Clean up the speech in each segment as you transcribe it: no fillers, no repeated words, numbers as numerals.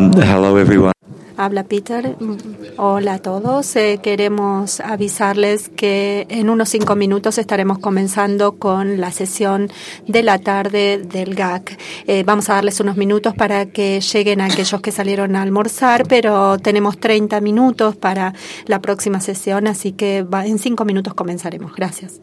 Hello, everyone. Habla Peter. Hola a todos. Queremos avisarles que en unos 5 minutos estaremos comenzando con la sesión de la tarde del GAC. Vamos a darles unos minutos para que lleguen aquellos que salieron a almorzar, pero tenemos 30 minutos para la próxima sesión, así que en 5 minutos comenzaremos. Gracias.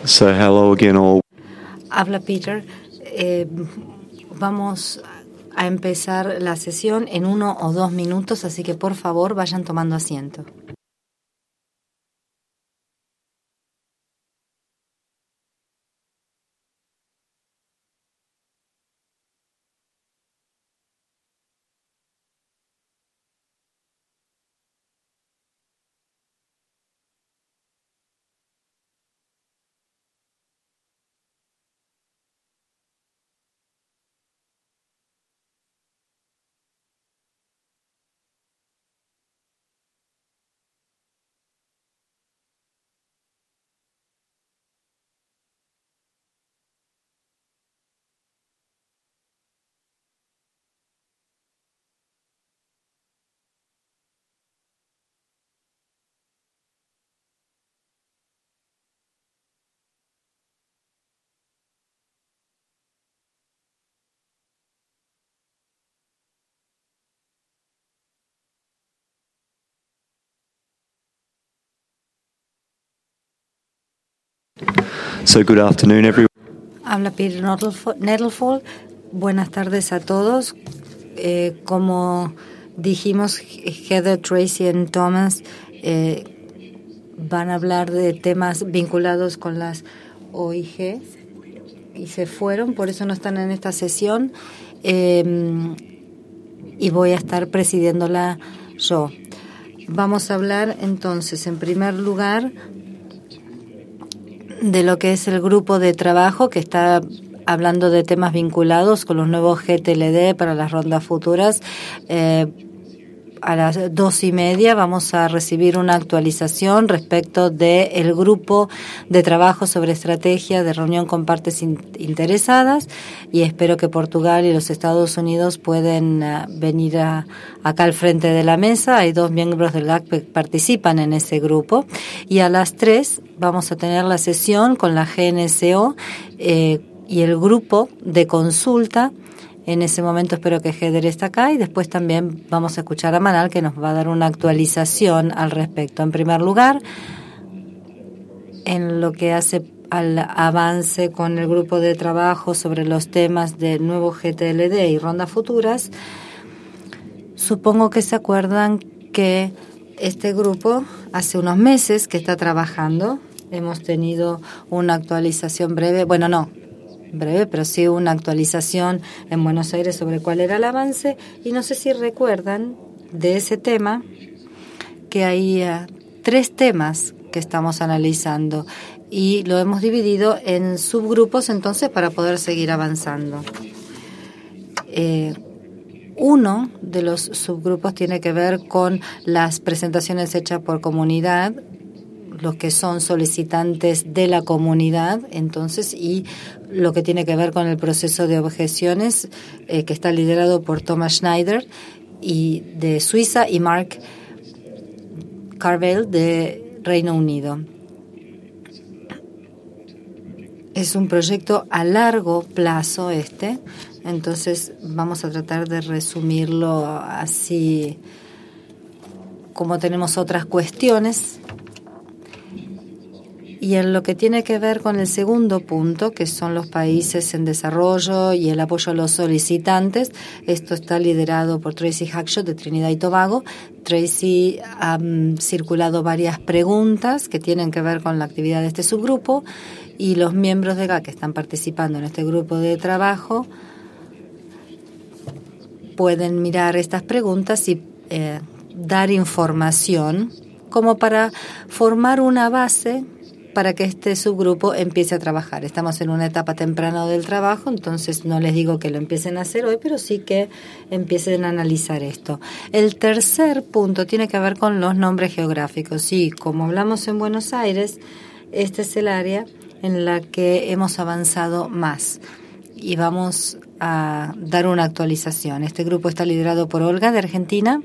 So hello again all. Habla Peter. Vamos a empezar la sesión en 1 o 2 minutos, así que por favor vayan tomando asiento. So good afternoon, everyone. Habla Peter Nettlefold. Buenas tardes a todos. Como dijimos, Heather, Tracy y Thomas van a hablar de temas vinculados con las OIG y se fueron, por eso no están en esta sesión, y voy a estar presidiéndola yo. Vamos a hablar entonces, en primer lugar, de lo que es el grupo de trabajo que está hablando de temas vinculados con los nuevos GTLD para las rondas futuras. A las 2:30 vamos a recibir una actualización respecto del grupo de trabajo sobre estrategia de reunión con partes interesadas, y espero que Portugal y los Estados Unidos pueden venir acá al frente de la mesa. Hay 2 miembros del GAC que participan en ese grupo, y a las 3 vamos a tener la sesión con la GNCO y el grupo de consulta. En ese momento espero que Heather esté acá, y después también vamos a escuchar a Manal, que nos va a dar una actualización al respecto. En primer lugar, en lo que hace al avance con el grupo de trabajo sobre los temas de nuevo GTLD y rondas futuras, supongo que se acuerdan que este grupo hace unos meses que está trabajando. Hemos tenido una actualización breve, pero sí una actualización en Buenos Aires sobre cuál era el avance, y no sé si recuerdan de ese tema que hay 3 temas que estamos analizando y lo hemos dividido en subgrupos entonces para poder seguir avanzando. Uno de los subgrupos tiene que ver con las presentaciones hechas por comunidad, los que son solicitantes de la comunidad, entonces, y lo que tiene que ver con el proceso de objeciones que está liderado por Thomas Schneider y de Suiza y Mark Carvel de Reino Unido. Es un proyecto a largo plazo entonces vamos a tratar de resumirlo así, como tenemos otras cuestiones. Y en lo que tiene que ver con el segundo punto, que son los países en desarrollo y el apoyo a los solicitantes, esto está liderado por Tracy Hackshot de Trinidad y Tobago. Tracy ha circulado varias preguntas que tienen que ver con la actividad de este subgrupo, y los miembros de GAC que están participando en este grupo de trabajo pueden mirar estas preguntas y dar información como para formar una base para que este subgrupo empiece a trabajar. Estamos en una etapa temprana del trabajo, entonces no les digo que lo empiecen a hacer hoy, pero sí que empiecen a analizar esto. El tercer punto tiene que ver con los nombres geográficos. Sí, como hablamos en Buenos Aires, este es el área en la que hemos avanzado más y vamos a dar una actualización. Este grupo está liderado por Olga de Argentina.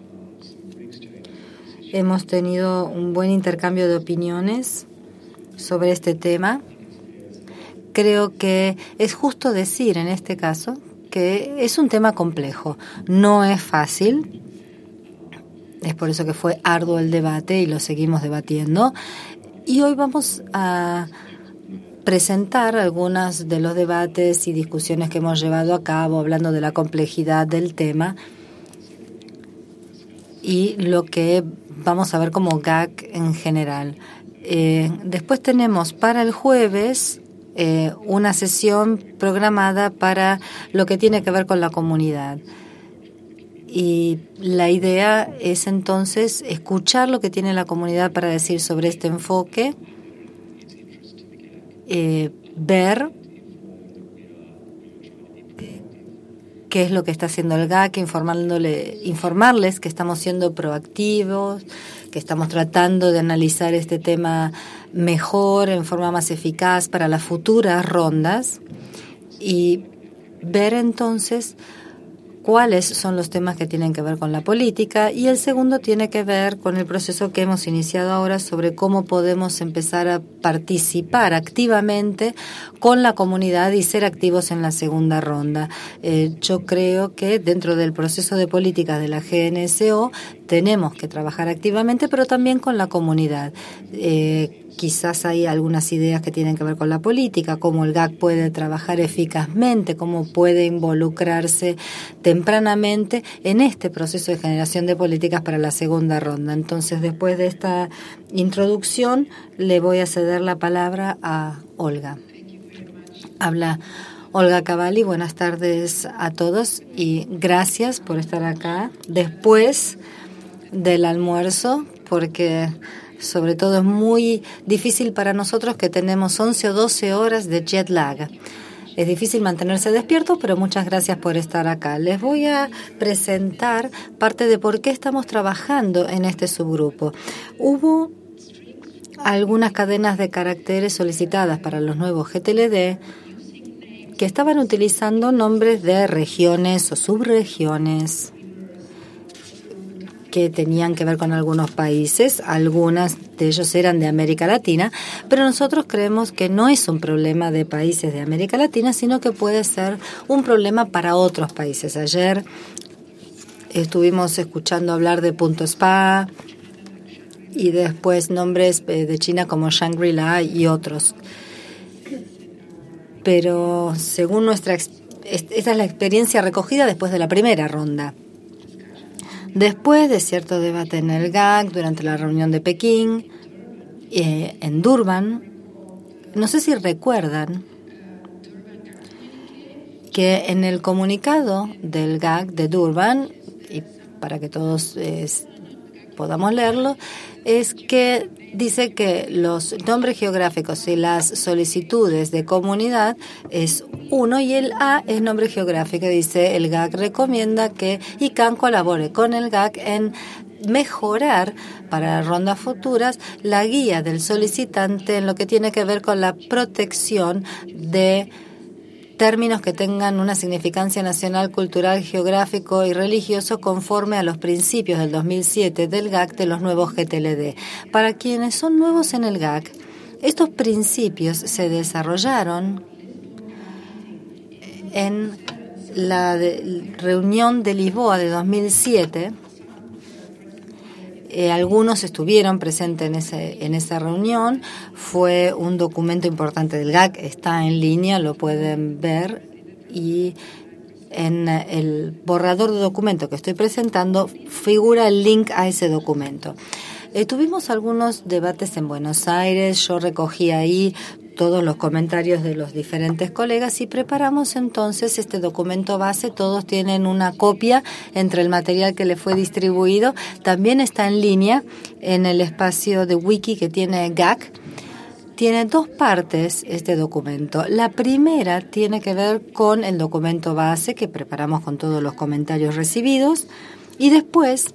Hemos tenido un buen intercambio de opiniones sobre este tema. Creo que es justo decir en este caso que es un tema complejo, no es fácil, es por eso que fue arduo el debate y lo seguimos debatiendo, y hoy vamos a presentar algunos de los debates y discusiones que hemos llevado a cabo, hablando de la complejidad del tema y lo que vamos a ver como GAC en general. Después tenemos para el jueves una sesión programada para lo que tiene que ver con la comunidad. Y la idea es entonces escuchar lo que tiene la comunidad para decir sobre este enfoque, ver qué es lo que está haciendo el GAC, informarles que estamos siendo proactivos, que estamos tratando de analizar este tema mejor, en forma más eficaz para las futuras rondas, y ver entonces cuáles son los temas que tienen que ver con la política, y el segundo tiene que ver con el proceso que hemos iniciado ahora sobre cómo podemos empezar a participar activamente con la comunidad y ser activos en la segunda ronda. Yo creo que dentro del proceso de políticas de la GNSO tenemos que trabajar activamente, pero también con la comunidad. Quizás hay algunas ideas que tienen que ver con la política, cómo el GAC puede trabajar eficazmente, cómo puede involucrarse tempranamente en este proceso de generación de políticas para la segunda ronda. Entonces, después de esta introducción, le voy a ceder la palabra a Olga. Habla Olga Cavalli. Buenas tardes a todos y gracias por estar acá después del almuerzo, porque sobre todo es muy difícil para nosotros que tenemos 11 o 12 horas de jet lag. Es difícil mantenerse despierto, pero muchas gracias por estar acá. Les voy a presentar parte de por qué estamos trabajando en este subgrupo. Hubo algunas cadenas de caracteres solicitadas para los nuevos GTLD que estaban utilizando nombres de regiones o subregiones que tenían que ver con algunos países. Algunas de ellos eran de América Latina, pero nosotros creemos que no es un problema de países de América Latina, sino que puede ser un problema para otros países. Ayer estuvimos escuchando hablar de Punto Spa y después nombres de China como Shangri-La y otros. Pero según esta es la experiencia recogida después de la primera ronda. Después de cierto debate en el GAC, durante la reunión de Pekín, en Durban, no sé si recuerdan que en el comunicado del GAC de Durban, y para que todos podamos leerlo, es que dice que los nombres geográficos y las solicitudes de comunidad es uno y el A es nombre geográfico. Dice el GAC recomienda que ICANN colabore con el GAC en mejorar para rondas futuras la guía del solicitante en lo que tiene que ver con la protección de términos que tengan una significancia nacional, cultural, geográfico y religioso conforme a los principios del 2007 del GAC de los nuevos GTLD. Para quienes son nuevos en el GAC, estos principios se desarrollaron en la reunión de Lisboa de 2007. Algunos estuvieron presentes en esa reunión. Fue un documento importante del GAC, está en línea, lo pueden ver, y en el borrador de documento que estoy presentando figura el link a ese documento. Tuvimos algunos debates en Buenos Aires, yo recogí ahí todos los comentarios de los diferentes colegas y preparamos entonces este documento base. Todos tienen una copia entre el material que les fue distribuido. También está en línea en el espacio de wiki que tiene GAC. Tiene dos partes este documento. La primera tiene que ver con el documento base que preparamos con todos los comentarios recibidos, y después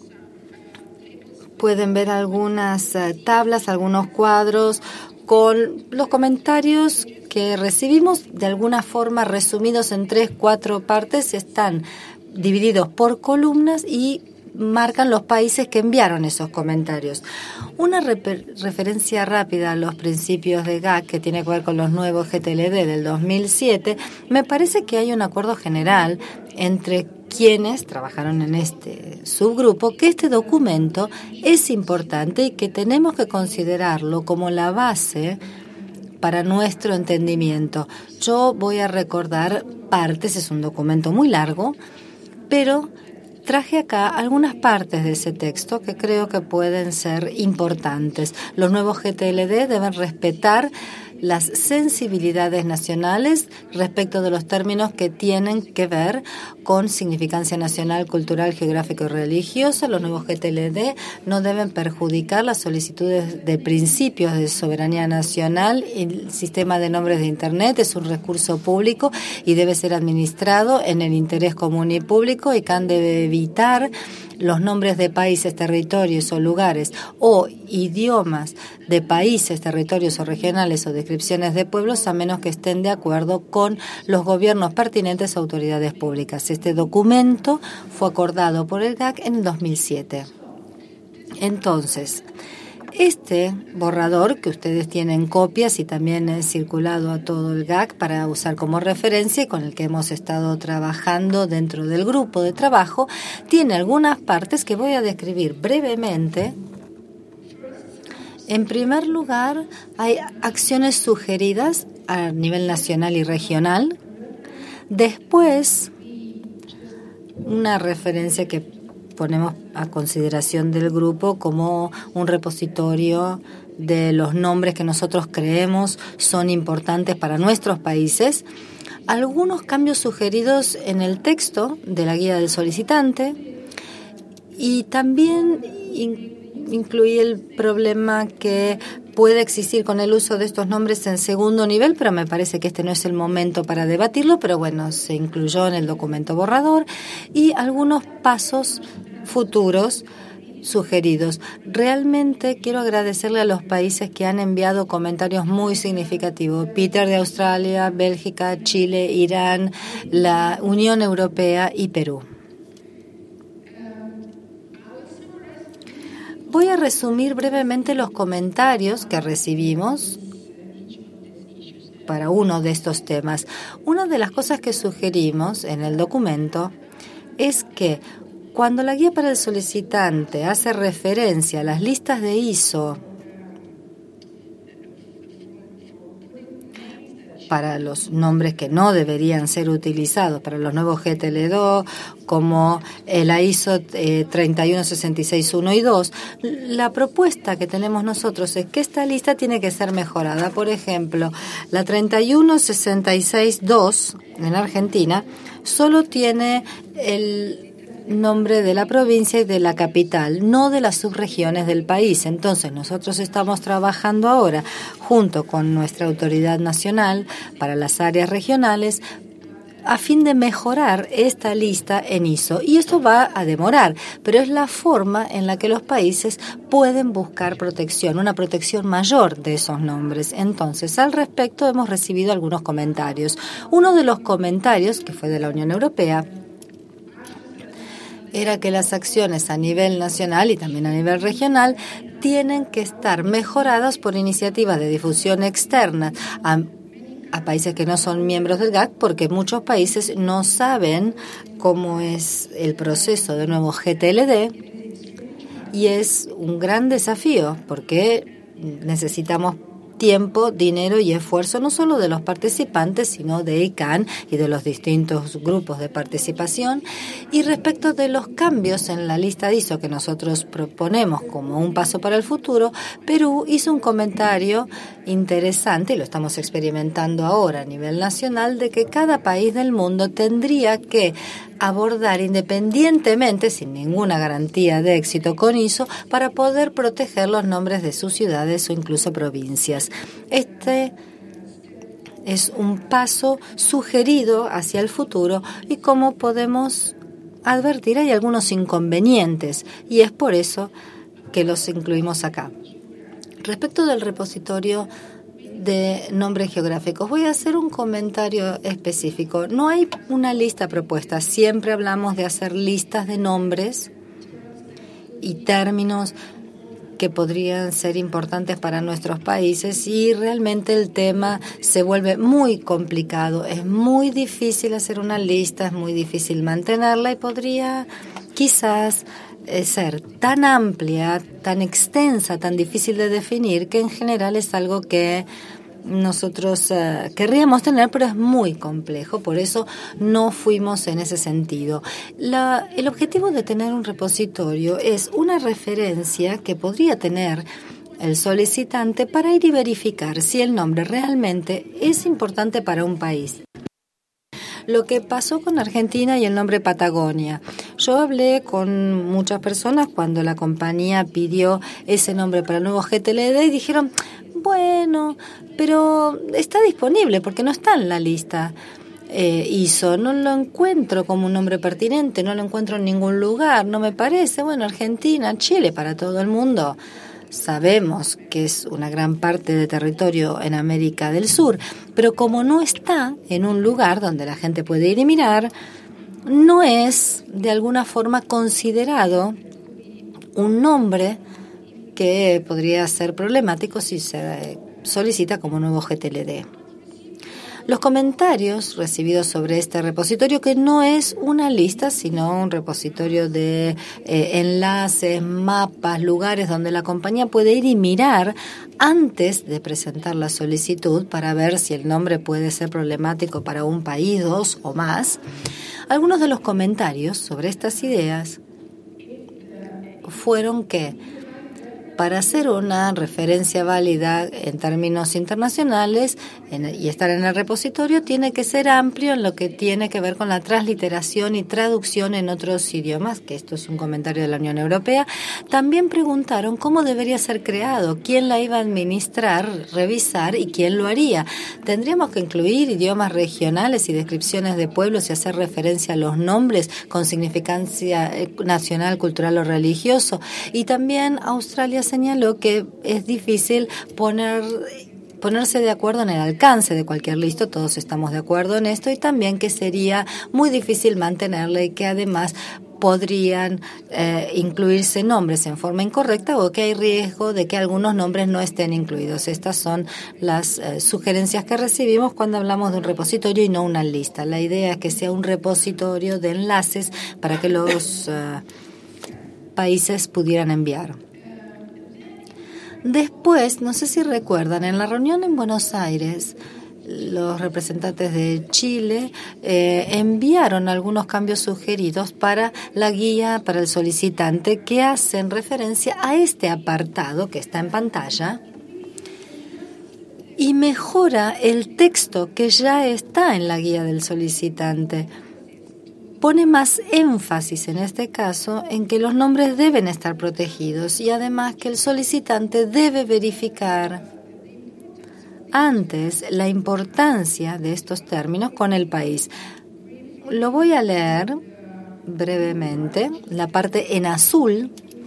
pueden ver algunas tablas, algunos cuadros con los comentarios que recibimos, de alguna forma resumidos en 3-4 partes. Están divididos por columnas y marcan los países que enviaron esos comentarios. Una referencia rápida a los principios de GAC que tiene que ver con los nuevos GTLD del 2007. Me parece que hay un acuerdo general entre quienes trabajaron en este subgrupo que este documento es importante y que tenemos que considerarlo como la base para nuestro entendimiento. Yo voy a recordar partes, es un documento muy largo, pero traje acá algunas partes de ese texto que creo que pueden ser importantes. Los nuevos GTLD deben respetar las sensibilidades nacionales respecto de los términos que tienen que ver con significancia nacional, cultural, geográfica y religiosa. Los nuevos GTLD no deben perjudicar las solicitudes de principios de soberanía nacional. El sistema de nombres de Internet es un recurso público y debe ser administrado en el interés común y público, y CAN debe evitar los nombres de países, territorios o lugares o idiomas de países, territorios o regionales o descripciones de pueblos a menos que estén de acuerdo con los gobiernos pertinentes o autoridades públicas. Este documento fue acordado por el GAC en el 2007. Entonces, este borrador, que ustedes tienen copias y también es circulado a todo el GAC para usar como referencia y con el que hemos estado trabajando dentro del grupo de trabajo, tiene algunas partes que voy a describir brevemente. En primer lugar, hay acciones sugeridas a nivel nacional y regional. Después, una referencia que ponemos a consideración del grupo como un repositorio de los nombres que nosotros creemos son importantes para nuestros países. Algunos cambios sugeridos en el texto de la guía del solicitante, y también incluí el problema que puede existir con el uso de estos nombres en segundo nivel, pero me parece que este no es el momento para debatirlo, pero bueno, se incluyó en el documento borrador, y algunos pasos futuros sugeridos. Realmente quiero agradecerle a los países que han enviado comentarios muy significativos. Peter de Australia, Bélgica, Chile, Irán, la Unión Europea y Perú. Voy a resumir brevemente los comentarios que recibimos para uno de estos temas. Una de las cosas que sugerimos en el documento es que cuando la guía para el solicitante hace referencia a las listas de ISO para los nombres que no deberían ser utilizados para los nuevos GTLD, como la ISO 31661 y 2, la propuesta que tenemos nosotros es que esta lista tiene que ser mejorada. Por ejemplo, la 31662 en Argentina solo tiene el nombre de la provincia y de la capital, no de las subregiones del país. Entonces, nosotros estamos trabajando ahora junto con nuestra autoridad nacional para las áreas regionales a fin de mejorar esta lista en ISO. Y esto va a demorar, pero es la forma en la que los países pueden buscar protección, una protección mayor de esos nombres. Entonces, al respecto hemos recibido algunos comentarios. Uno de los comentarios, que fue de la Unión Europea, era que las acciones a nivel nacional y también a nivel regional tienen que estar mejoradas por iniciativas de difusión externa a países que no son miembros del GAC, porque muchos países no saben cómo es el proceso de nuevo GTLD, y es un gran desafío porque necesitamos tiempo, dinero y esfuerzo no solo de los participantes, sino de ICANN y de los distintos grupos de participación. Y respecto de los cambios en la lista de ISO que nosotros proponemos como un paso para el futuro, Perú hizo un comentario interesante, y lo estamos experimentando ahora a nivel nacional, de que cada país del mundo tendría que abordar independientemente, sin ninguna garantía de éxito con ISO, para poder proteger los nombres de sus ciudades o incluso provincias. Este es un paso sugerido hacia el futuro, y como podemos advertir, hay algunos inconvenientes, y es por eso que los incluimos acá. Respecto del repositorio de nombres geográficos, voy a hacer un comentario específico. No hay una lista propuesta. Siempre hablamos de hacer listas de nombres y términos que podrían ser importantes para nuestros países, y realmente el tema se vuelve muy complicado. Es muy difícil hacer una lista, es muy difícil mantenerla, y podría quizás ser tan amplia, tan extensa, tan difícil de definir, que en general es algo que nosotros querríamos tener, pero es muy complejo, por eso no fuimos en ese sentido. El objetivo de tener un repositorio es una referencia que podría tener el solicitante para ir y verificar si el nombre realmente es importante para un país. Lo que pasó con Argentina y el nombre Patagonia. Yo hablé con muchas personas cuando la compañía pidió ese nombre para el nuevo GTLD y dijeron, bueno, pero está disponible porque no está en la lista ISO. No lo encuentro como un nombre pertinente, no lo encuentro en ningún lugar, no me parece. Bueno, Argentina, Chile, para todo el mundo. Sabemos que es una gran parte de territorio en América del Sur, pero como no está en un lugar donde la gente puede ir y mirar, no es de alguna forma considerado un nombre que podría ser problemático si se solicita como nuevo GTLD. Los comentarios recibidos sobre este repositorio, que no es una lista, sino un repositorio de enlaces, mapas, lugares donde la compañía puede ir y mirar antes de presentar la solicitud para ver si el nombre puede ser problemático para un país, 2 o más. Algunos de los comentarios sobre estas ideas fueron que para hacer una referencia válida en términos internacionales y estar en el repositorio tiene que ser amplio en lo que tiene que ver con la transliteración y traducción en otros idiomas, que esto es un comentario de la Unión Europea. También preguntaron cómo debería ser creado, quién la iba a administrar, revisar y quién lo haría. Tendríamos que incluir idiomas regionales y descripciones de pueblos y hacer referencia a los nombres con significancia nacional, cultural o religioso. Y también Australia señaló que es difícil ponerse de acuerdo en el alcance de cualquier lista, todos estamos de acuerdo en esto, y también que sería muy difícil mantenerla y que además podrían incluirse nombres en forma incorrecta o que hay riesgo de que algunos nombres no estén incluidos. Estas son las sugerencias que recibimos cuando hablamos de un repositorio y no una lista. La idea es que sea un repositorio de enlaces para que los países pudieran enviar. Después, no sé si recuerdan, en la reunión en Buenos Aires, los representantes de Chile enviaron algunos cambios sugeridos para la guía para el solicitante que hacen referencia a este apartado que está en pantalla y mejora el texto que ya está en la guía del solicitante. Pone más énfasis en este caso en que los nombres deben estar protegidos y además que el solicitante debe verificar antes la importancia de estos términos con el país. Lo voy a leer brevemente, la parte en azul,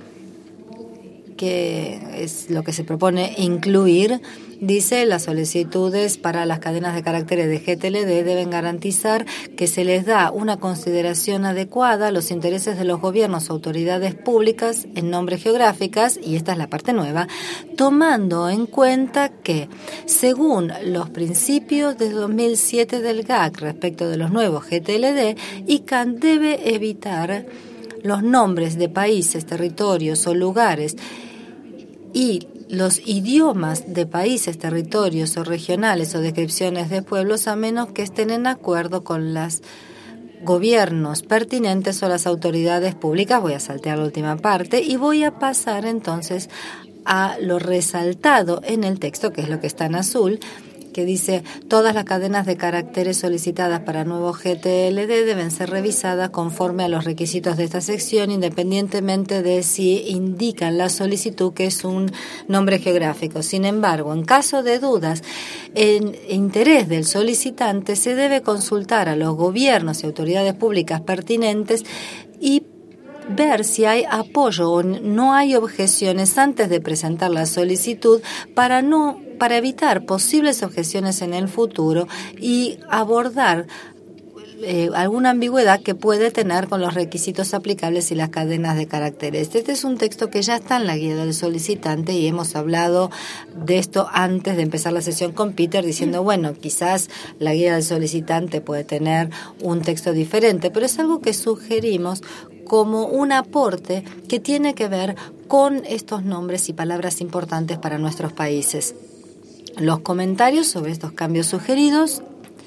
que es lo que se propone incluir. Dice, las solicitudes para las cadenas de caracteres de GTLD deben garantizar que se les da una consideración adecuada a los intereses de los gobiernos o autoridades públicas en nombres geográficas, y esta es la parte nueva, tomando en cuenta que, según los principios de 2007 del GAC respecto de los nuevos GTLD, ICANN debe evitar los nombres de países, territorios o lugares y los idiomas de países, territorios o regionales o descripciones de pueblos a menos que estén en acuerdo con los gobiernos pertinentes o las autoridades públicas. Voy a saltear la última parte y voy a pasar entonces a lo resaltado en el texto, que es lo que está en azul, que dice, todas las cadenas de caracteres solicitadas para nuevo GTLD deben ser revisadas conforme a los requisitos de esta sección, independientemente de si indican la solicitud que es un nombre geográfico. Sin embargo, en caso de dudas, en interés del solicitante, se debe consultar a los gobiernos y autoridades públicas pertinentes y ver si hay apoyo o no hay objeciones antes de presentar la solicitud para evitar posibles objeciones en el futuro y abordar alguna ambigüedad que puede tener con los requisitos aplicables y las cadenas de caracteres. Este es un texto que ya está en la guía del solicitante y hemos hablado de esto antes de empezar la sesión con Peter, diciendo, bueno, quizás la guía del solicitante puede tener un texto diferente, pero es algo que sugerimos como un aporte que tiene que ver con estos nombres y palabras importantes para nuestros países. los comentarios sobre estos cambios sugeridos.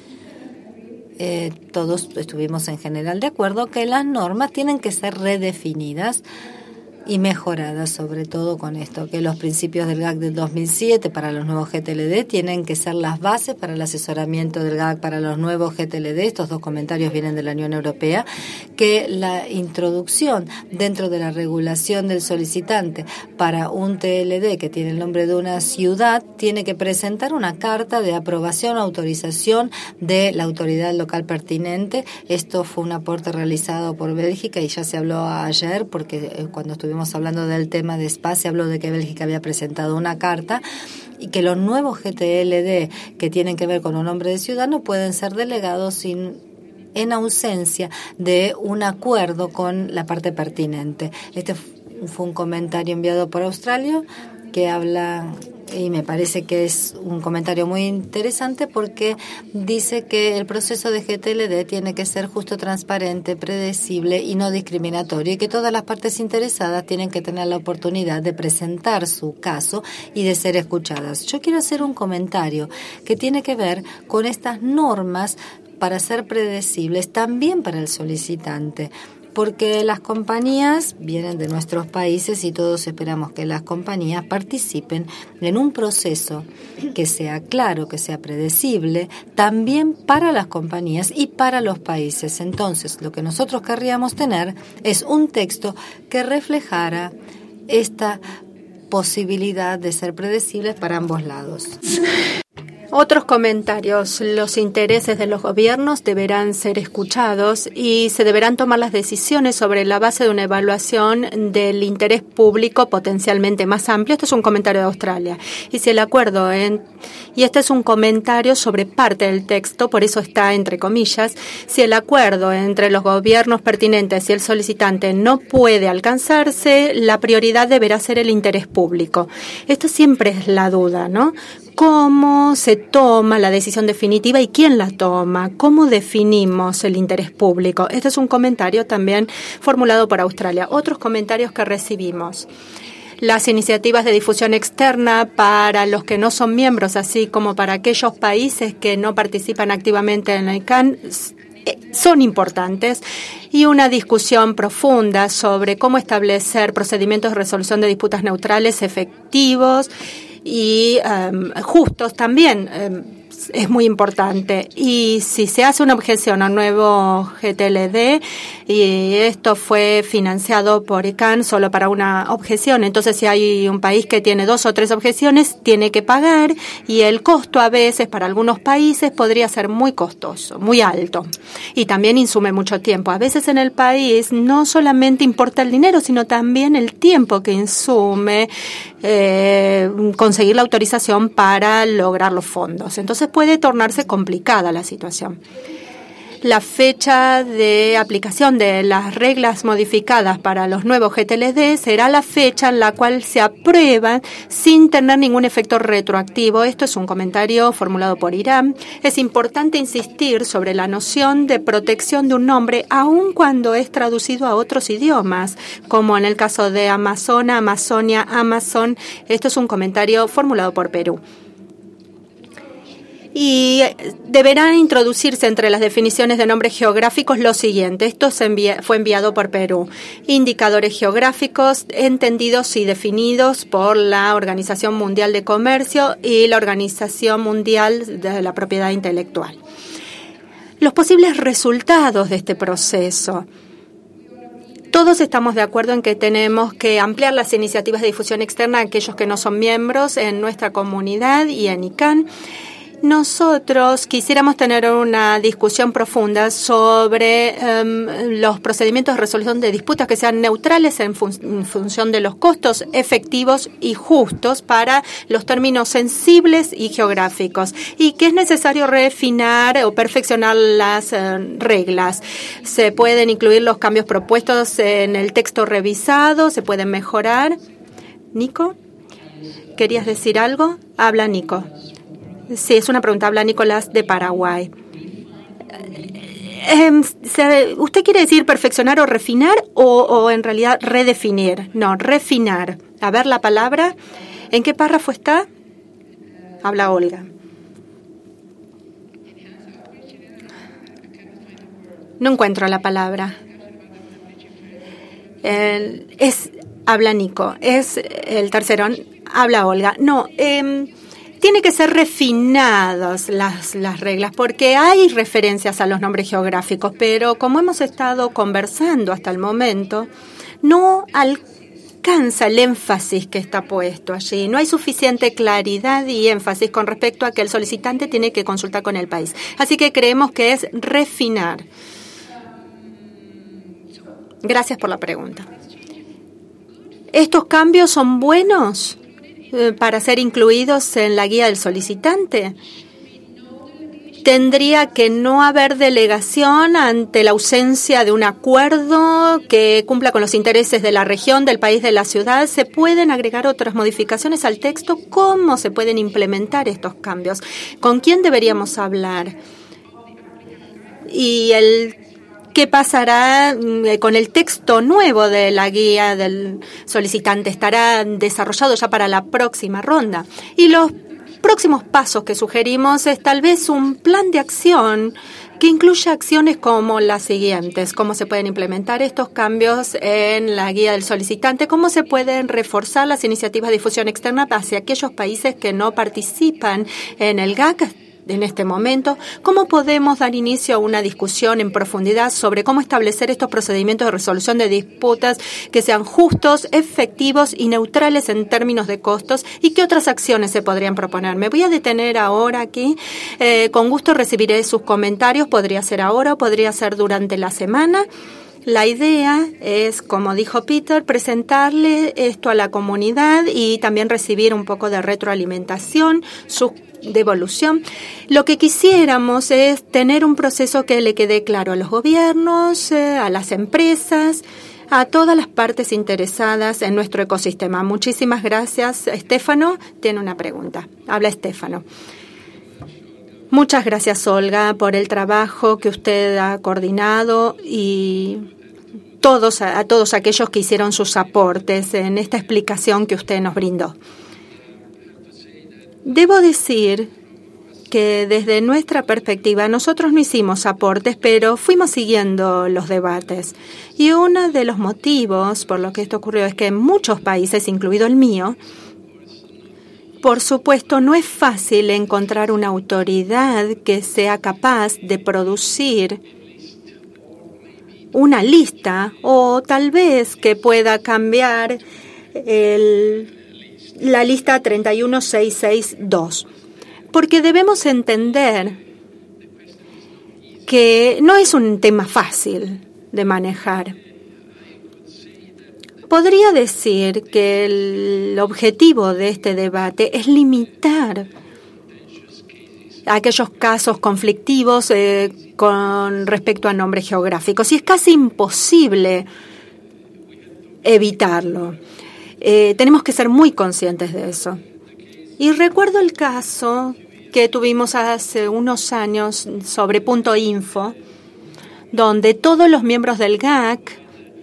Todos estuvimos en general de acuerdo que las normas tienen que ser redefinidas y mejoradas, sobre todo con esto, que los principios del GAC del 2007 para los nuevos GTLD tienen que ser las bases para el asesoramiento del GAC para los nuevos GTLD. Estos dos comentarios vienen de la Unión Europea, que la introducción dentro de la regulación del solicitante para un TLD que tiene el nombre de una ciudad tiene que presentar una carta de aprobación o autorización de la autoridad local pertinente. Esto fue un aporte realizado por Bélgica y ya se habló ayer porque cuando estuvimos hablando del tema de SPA se habló de que Bélgica había presentado una carta y que los nuevos GTLD que tienen que ver con un nombre de ciudad no pueden ser delegados en ausencia de un acuerdo con la parte pertinente. Este fue un comentario enviado por Australia que habla, y me parece que es un comentario muy interesante porque dice que el proceso de GTLD tiene que ser justo, transparente, predecible y no discriminatorio, y que todas las partes interesadas tienen que tener la oportunidad de presentar su caso y de ser escuchadas. Yo quiero hacer un comentario que tiene que ver con estas normas para ser predecibles también para el solicitante, porque las compañías vienen de nuestros países y todos esperamos que las compañías participen en un proceso que sea claro, que sea predecible, también para las compañías y para los países. Entonces, lo que nosotros querríamos tener es un texto que reflejara esta posibilidad de ser predecibles para ambos lados. Otros comentarios. Los intereses de los gobiernos deberán ser escuchados y se deberán tomar las decisiones sobre la base de una evaluación del interés público potencialmente más amplio. Este es un comentario de Australia. Y si el acuerdo, y este es un comentario sobre parte del texto, por eso está entre comillas, si el acuerdo entre los gobiernos pertinentes y el solicitante no puede alcanzarse, la prioridad deberá ser el interés público. Esto siempre es la duda, ¿no? ¿Cómo se toma la decisión definitiva y quién la toma? ¿Cómo definimos el interés público? Este es un comentario también formulado por Australia. Otros comentarios que recibimos. Las iniciativas de difusión externa para los que no son miembros, así como para aquellos países que no participan activamente en la ICANN, son importantes, y una discusión profunda sobre cómo establecer procedimientos de resolución de disputas neutrales, efectivos y justos también es muy importante. Y si se hace una objeción a un nuevo GTLD y esto fue financiado por ICANN solo para una objeción, entonces si hay un país que tiene 2 o 3 objeciones, tiene que pagar, y el costo a veces para algunos países podría ser muy costoso, muy alto, y también insume mucho tiempo. A veces en el país no solamente importa el dinero, sino también el tiempo que insume conseguir la autorización para lograr los fondos. Entonces puede tornarse complicada la situación. La fecha de aplicación de las reglas modificadas para los nuevos GTLD será la fecha en la cual se aprueban sin tener ningún efecto retroactivo. Esto es un comentario formulado por Irán. Es importante insistir sobre la noción de protección de un nombre aun cuando es traducido a otros idiomas, como en el caso de Amazona, Amazonia, Amazon. Esto es un comentario formulado por Perú. Y deberán introducirse entre las definiciones de nombres geográficos lo siguiente. Esto fue enviado por Perú. Indicadores geográficos entendidos y definidos por la Organización Mundial de Comercio y la Organización Mundial de la Propiedad Intelectual. Los posibles resultados de este proceso. Todos estamos de acuerdo en que tenemos que ampliar las iniciativas de difusión externa a aquellos que no son miembros en nuestra comunidad y en ICANN. Nosotros quisiéramos tener una discusión profunda sobre los procedimientos de resolución de disputas que sean neutrales en función de los costos, efectivos y justos para los términos sensibles y geográficos, y que es necesario refinar o perfeccionar las reglas. Se pueden incluir los cambios propuestos en el texto revisado, se pueden mejorar. Nico, ¿querías decir algo? Habla Nico. Sí, es una pregunta. Habla Nicolás de Paraguay. ¿Usted quiere decir perfeccionar o refinar o en realidad redefinir? No, refinar. A ver la palabra. ¿En qué párrafo está? Habla Olga. No encuentro la palabra. Habla Nico. Es el tercero. Habla Olga. No, tiene que ser refinadas las reglas, porque hay referencias a los nombres geográficos, pero como hemos estado conversando hasta el momento, no alcanza el énfasis que está puesto allí. No hay suficiente claridad y énfasis con respecto a que el solicitante tiene que consultar con el país. Así que creemos que es refinar. Gracias por la pregunta. ¿Estos cambios son buenos para ser incluidos en la guía del solicitante? Tendría que no haber delegación ante la ausencia de un acuerdo que cumpla con los intereses de la región, del país, de la ciudad. ¿Se pueden agregar otras modificaciones al texto? ¿Cómo se pueden implementar estos cambios? ¿Con quién deberíamos hablar? Y ¿qué pasará con el texto nuevo de la guía del solicitante? ¿Estará desarrollado ya para la próxima ronda? Y los próximos pasos que sugerimos es tal vez un plan de acción que incluya acciones como las siguientes: cómo se pueden implementar estos cambios en la guía del solicitante, cómo se pueden reforzar las iniciativas de difusión externa hacia aquellos países que no participan en el GAC en este momento, cómo podemos dar inicio a una discusión en profundidad sobre cómo establecer estos procedimientos de resolución de disputas que sean justos, efectivos y neutrales en términos de costos, y qué otras acciones se podrían proponer. Me voy a detener ahora aquí. Con gusto recibiré sus comentarios. Podría ser ahora o podría ser durante la semana. La idea es, como dijo Peter, presentarle esto a la comunidad y también recibir un poco de retroalimentación, sus devolución. Lo que quisiéramos es tener un proceso que le quede claro a los gobiernos, a las empresas, a todas las partes interesadas en nuestro ecosistema. Muchísimas gracias. Estefano tiene una pregunta. Habla Estefano. Muchas gracias, Olga, por el trabajo que usted ha coordinado y a todos aquellos que hicieron sus aportes en esta explicación que usted nos brindó. Debo decir que desde nuestra perspectiva nosotros no hicimos aportes, pero fuimos siguiendo los debates. Y uno de los motivos por lo que esto ocurrió es que en muchos países, incluido el mío, por supuesto no es fácil encontrar una autoridad que sea capaz de producir una lista, o tal vez que pueda cambiar la lista 31662, porque debemos entender que no es un tema fácil de manejar. Podría decir que el objetivo de este debate es limitar aquellos casos conflictivos con respecto a nombres geográficos, y es casi imposible evitarlo. Tenemos que ser muy conscientes de eso. Y recuerdo el caso que tuvimos hace unos años sobre .info, donde todos los miembros del GAC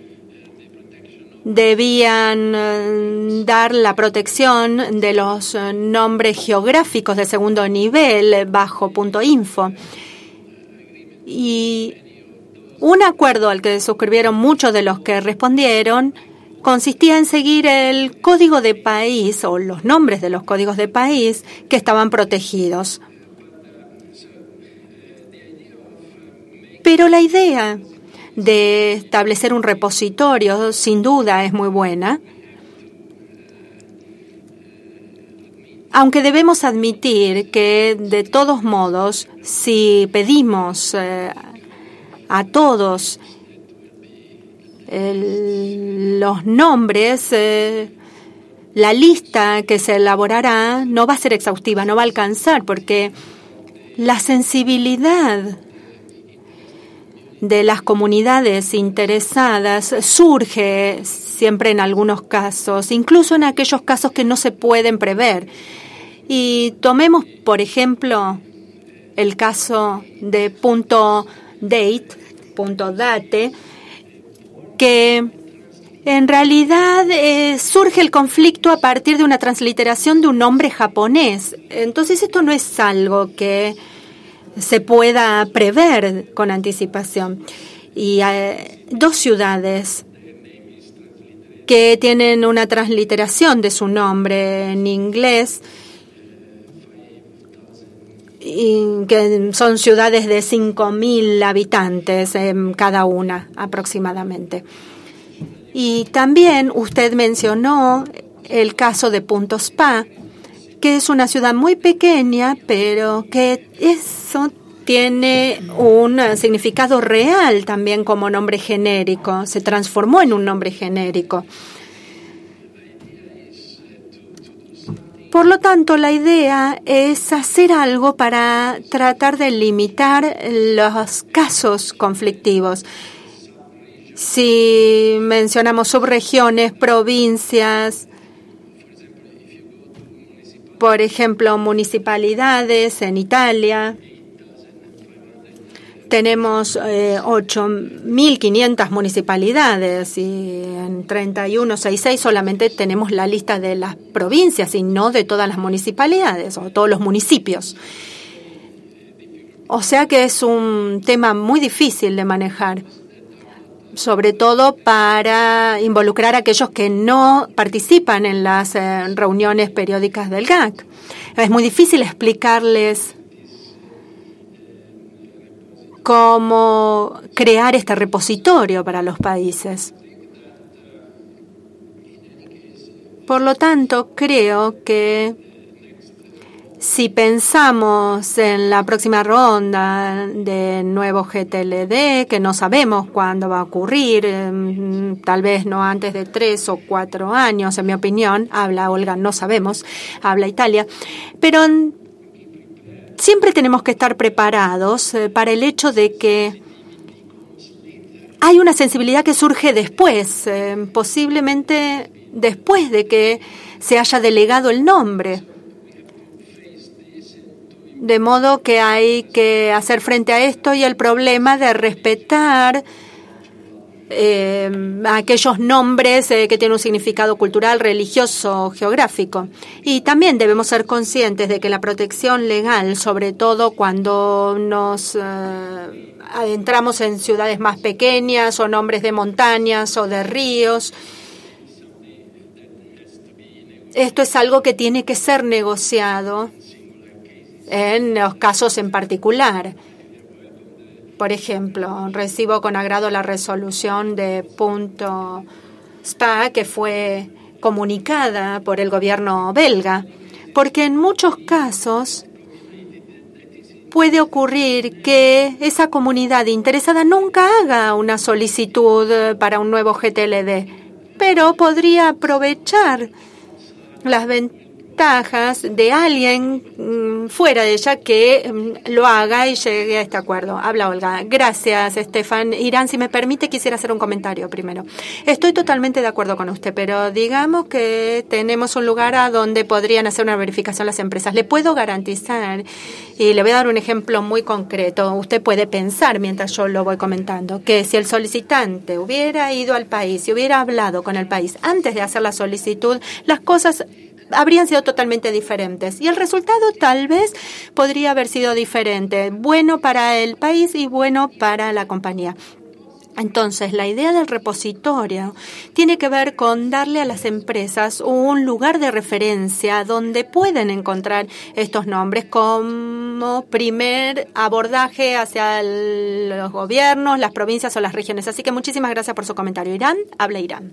debían dar la protección de los nombres geográficos de segundo nivel bajo .info. Y un acuerdo al que suscribieron muchos de los que respondieron consistía en seguir el código de país o los nombres de los códigos de país que estaban protegidos. Pero la idea de establecer un repositorio sin duda es muy buena, aunque debemos admitir que de todos modos, si pedimos a todos los nombres, la lista que se elaborará no va a ser exhaustiva, no va a alcanzar, porque la sensibilidad de las comunidades interesadas surge siempre en algunos casos, incluso en aquellos casos que no se pueden prever. Y tomemos, por ejemplo, el caso de .date, que En realidad surge el conflicto a partir de una transliteración de un nombre japonés. Entonces esto no es algo que se pueda prever con anticipación. Y hay 2 ciudades que tienen una transliteración de su nombre en inglés, y que son ciudades de 5.000 habitantes cada una aproximadamente. Y también usted mencionó el caso de Punta Spa, que es una ciudad muy pequeña, pero que eso tiene un significado real también como nombre genérico. Se transformó en un nombre genérico. Por lo tanto, la idea es hacer algo para tratar de limitar los casos conflictivos. Si mencionamos subregiones, provincias, por ejemplo, municipalidades en Italia, tenemos 8.500 municipalidades y en 3166 solamente tenemos la lista de las provincias y no de todas las municipalidades o todos los municipios. O sea que es un tema muy difícil de manejar, sobre todo para involucrar a aquellos que no participan en las reuniones periódicas del GAC. Es muy difícil explicarles cómo crear este repositorio para los países. Por lo tanto, creo que si pensamos en la próxima ronda de nuevo GTLD, que no sabemos cuándo va a ocurrir, tal vez no antes de 3 o 4 años, en mi opinión, habla Olga, no sabemos, habla Italia, pero siempre tenemos que estar preparados para el hecho de que hay una sensibilidad que surge después, posiblemente después de que se haya delegado el nombre. De modo que hay que hacer frente a esto y el problema de respetar aquellos nombres que tienen un significado cultural, religioso, geográfico. Y también debemos ser conscientes de que la protección legal, sobre todo cuando nos adentramos en ciudades más pequeñas o nombres de montañas o de ríos, esto es algo que tiene que ser negociado en los casos en particular. Por ejemplo, recibo con agrado la resolución de Punta Spa que fue comunicada por el gobierno belga, porque en muchos casos puede ocurrir que esa comunidad interesada nunca haga una solicitud para un nuevo GTLD, pero podría aprovechar las ventajas de alguien fuera de ella que lo haga y llegue a este acuerdo. Habla Olga. Gracias, Estefan. Irán, si me permite, quisiera hacer un comentario primero. Estoy totalmente de acuerdo con usted, pero digamos que tenemos un lugar a donde podrían hacer una verificación las empresas. Le puedo garantizar, y le voy a dar un ejemplo muy concreto. Usted puede pensar, mientras yo lo voy comentando, que si el solicitante hubiera ido al país y hubiera hablado con el país antes de hacer la solicitud, las cosas habrían sido totalmente diferentes y el resultado tal vez podría haber sido diferente, bueno para el país y bueno para la compañía. Entonces, la idea del repositorio tiene que ver con darle a las empresas un lugar de referencia donde pueden encontrar estos nombres como primer abordaje hacia los gobiernos, las provincias o las regiones. Así que muchísimas gracias por su comentario. Irán, habla Irán.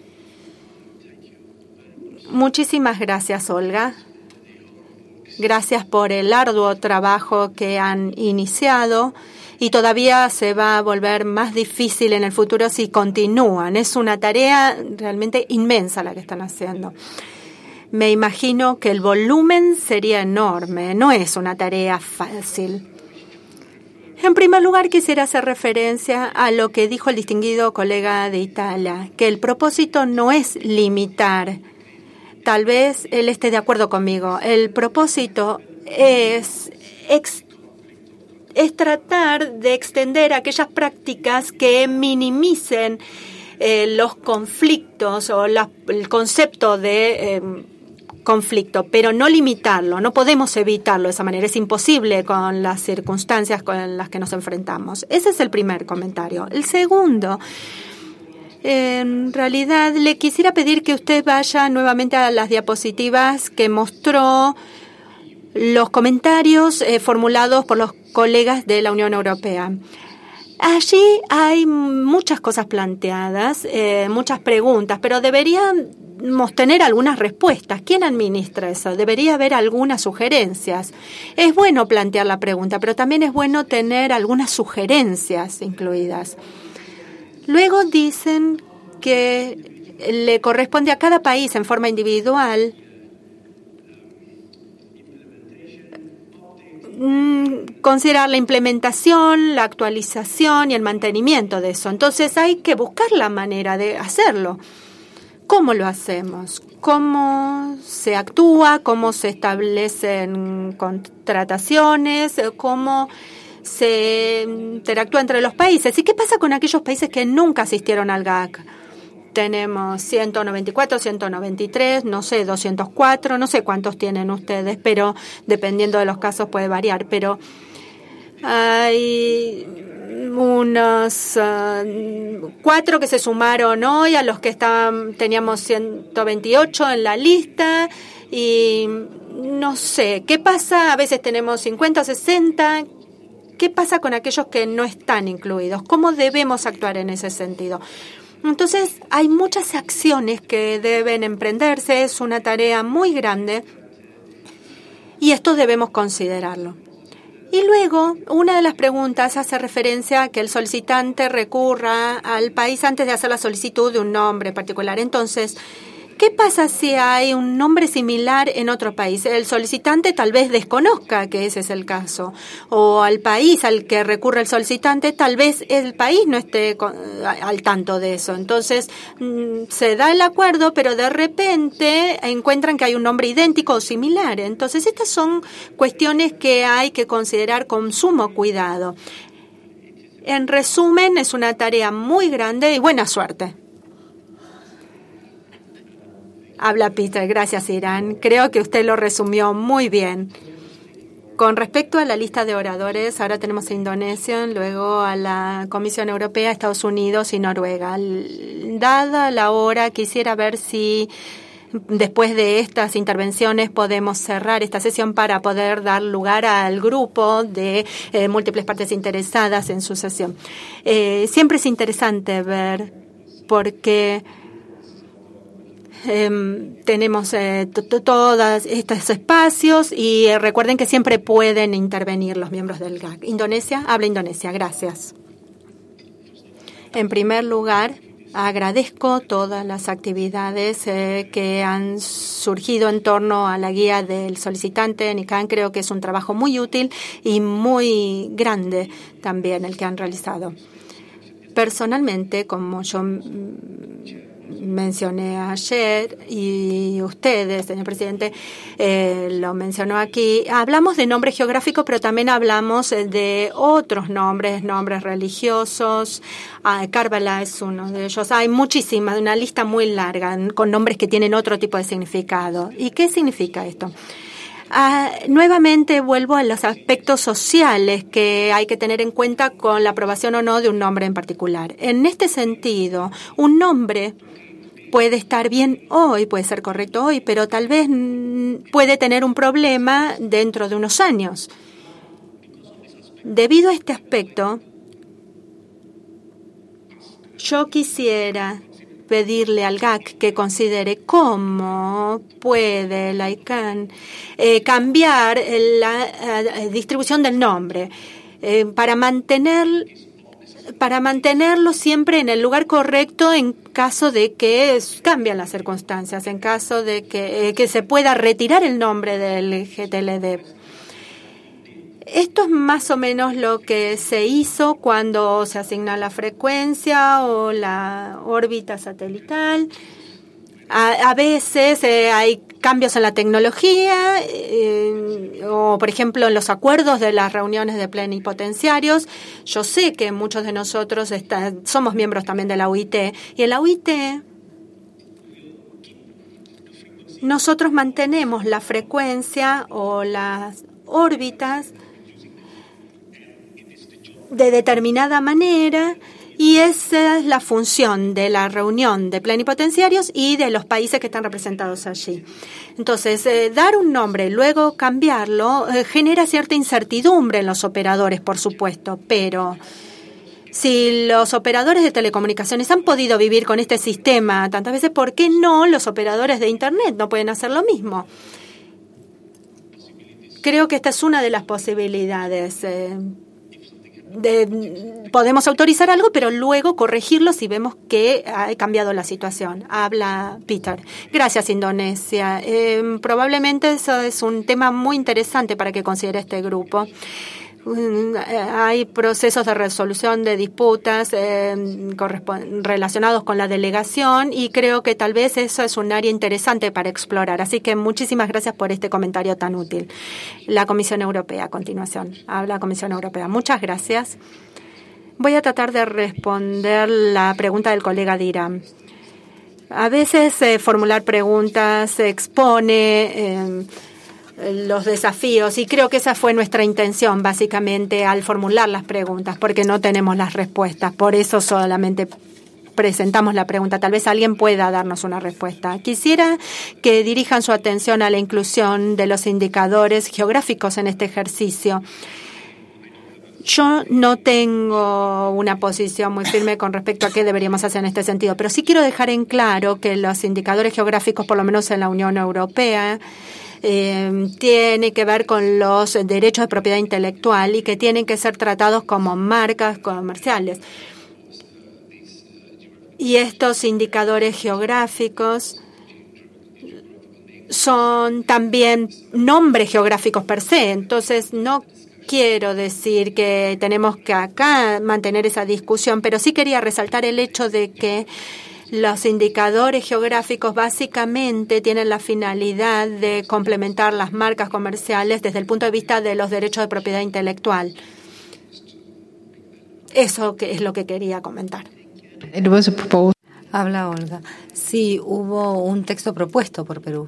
Muchísimas gracias, Olga. Gracias por el arduo trabajo que han iniciado y todavía se va a volver más difícil en el futuro si continúan. Es una tarea realmente inmensa la que están haciendo. Me imagino que el volumen sería enorme. No es una tarea fácil. En primer lugar, quisiera hacer referencia a lo que dijo el distinguido colega de Italia, que el propósito no es limitar. Tal vez él esté de acuerdo conmigo. El propósito es tratar de extender aquellas prácticas que minimicen los conflictos o el concepto de conflicto, pero no limitarlo, no podemos evitarlo de esa manera, es imposible con las circunstancias con las que nos enfrentamos. Ese es el primer comentario. El segundo, en realidad le quisiera pedir que usted vaya nuevamente a las diapositivas que mostró los comentarios formulados por los colegas de la Unión Europea. Allí hay muchas cosas planteadas, muchas preguntas, pero deberíamos tener algunas respuestas. ¿Quién administra eso? Debería haber algunas sugerencias. Es bueno plantear la pregunta, pero también es bueno tener algunas sugerencias incluidas. Luego dicen que le corresponde a cada país en forma individual considerar la implementación, la actualización y el mantenimiento de eso. Entonces hay que buscar la manera de hacerlo. ¿Cómo lo hacemos? ¿Cómo se actúa? ¿Cómo se establecen contrataciones? ¿Cómo se interactúa entre los países? ¿Y qué pasa con aquellos países que nunca asistieron al GAC? Tenemos 194, 193, no sé, 204, no sé cuántos tienen ustedes, pero dependiendo de los casos puede variar. Pero hay unos 4 que se sumaron hoy a los que teníamos 128 en la lista y no sé, ¿qué pasa? A veces tenemos 50, 60. ¿Qué pasa con aquellos que no están incluidos? ¿Cómo debemos actuar en ese sentido? Entonces, hay muchas acciones que deben emprenderse, es una tarea muy grande y esto debemos considerarlo. Y luego, una de las preguntas hace referencia a que el solicitante recurra al país antes de hacer la solicitud de un nombre particular. Entonces, ¿qué pasa si hay un nombre similar en otro país? El solicitante tal vez desconozca que ese es el caso. O al país al que recurre el solicitante, tal vez el país no esté al tanto de eso. Entonces, se da el acuerdo, pero de repente encuentran que hay un nombre idéntico o similar. Entonces, estas son cuestiones que hay que considerar con sumo cuidado. En resumen, es una tarea muy grande y buena suerte. Habla Peter, gracias Irán. Creo que usted lo resumió muy bien. Con respecto a la lista de oradores, ahora tenemos a Indonesia, luego a la Comisión Europea, Estados Unidos y Noruega. Dada la hora, quisiera ver si después de estas intervenciones podemos cerrar esta sesión para poder dar lugar al grupo de múltiples partes interesadas en su sesión. Siempre es interesante ver porque tenemos todos estos espacios y recuerden que siempre pueden intervenir los miembros del GAC. Indonesia, habla Indonesia, gracias. En primer lugar, agradezco todas las actividades que han surgido en torno a la guía del solicitante NICAN. Creo que es un trabajo muy útil y muy grande también el que han realizado. Personalmente, como yo mencioné ayer y ustedes, señor presidente, lo mencionó aquí. Hablamos de nombre geográfico, pero también hablamos de otros nombres religiosos. Karbala es uno de ellos. Hay muchísimas, una lista muy larga con nombres que tienen otro tipo de significado. ¿Y qué significa esto? Nuevamente vuelvo a los aspectos sociales que hay que tener en cuenta con la aprobación o no de un nombre en particular. En este sentido, un nombre puede estar bien hoy, puede ser correcto hoy, pero tal vez puede tener un problema dentro de unos años. Debido a este aspecto, yo quisiera pedirle al GAC que considere cómo puede la ICANN cambiar la distribución del nombre para mantenerlo siempre en el lugar correcto en caso de que cambien las circunstancias, en caso de que se pueda retirar el nombre del GTLD. Esto es más o menos lo que se hizo cuando se asigna la frecuencia o la órbita satelital. A veces hay cambios en la tecnología o, por ejemplo, en los acuerdos de las reuniones de plenipotenciarios. Yo sé que muchos de nosotros somos miembros también de la OIT, y en la OIT nosotros mantenemos la frecuencia o las órbitas de determinada manera, y esa es la función de la reunión de plenipotenciarios y de los países que están representados allí. Entonces, dar un nombre y luego cambiarlo genera cierta incertidumbre en los operadores, por supuesto, pero si los operadores de telecomunicaciones han podido vivir con este sistema tantas veces, ¿por qué no los operadores de Internet no pueden hacer lo mismo? Creo que esta es una de las posibilidades. Podemos autorizar algo, pero luego corregirlo si vemos que ha cambiado la situación. Habla Peter. Gracias, Indonesia. Probablemente eso es un tema muy interesante para que considere este grupo. Hay procesos de resolución de disputas relacionados con la delegación, y creo que tal vez eso es un área interesante para explorar. Así que muchísimas gracias por este comentario tan útil. La Comisión Europea, a continuación. Habla la Comisión Europea. Muchas gracias. Voy a tratar de responder la pregunta del colega de Irán. A veces formular preguntas se expone los desafíos, y creo que esa fue nuestra intención básicamente al formular las preguntas, porque no tenemos las respuestas, por eso solamente presentamos la pregunta. Tal vez alguien pueda darnos una respuesta. Quisiera que dirijan su atención a la inclusión de los indicadores geográficos en este ejercicio. Yo no tengo una posición muy firme con respecto a qué deberíamos hacer en este sentido, pero sí quiero dejar en claro que los indicadores geográficos, por lo menos en la Unión Europea, tiene que ver con los derechos de propiedad intelectual y que tienen que ser tratados como marcas comerciales. Y estos indicadores geográficos son también nombres geográficos per se. Entonces, no quiero decir que tenemos que acá mantener esa discusión, pero sí quería resaltar el hecho de que los indicadores geográficos básicamente tienen la finalidad de complementar las marcas comerciales desde el punto de vista de los derechos de propiedad intelectual. Eso es lo que quería comentar. Habla Olga. Sí, hubo un texto propuesto por Perú.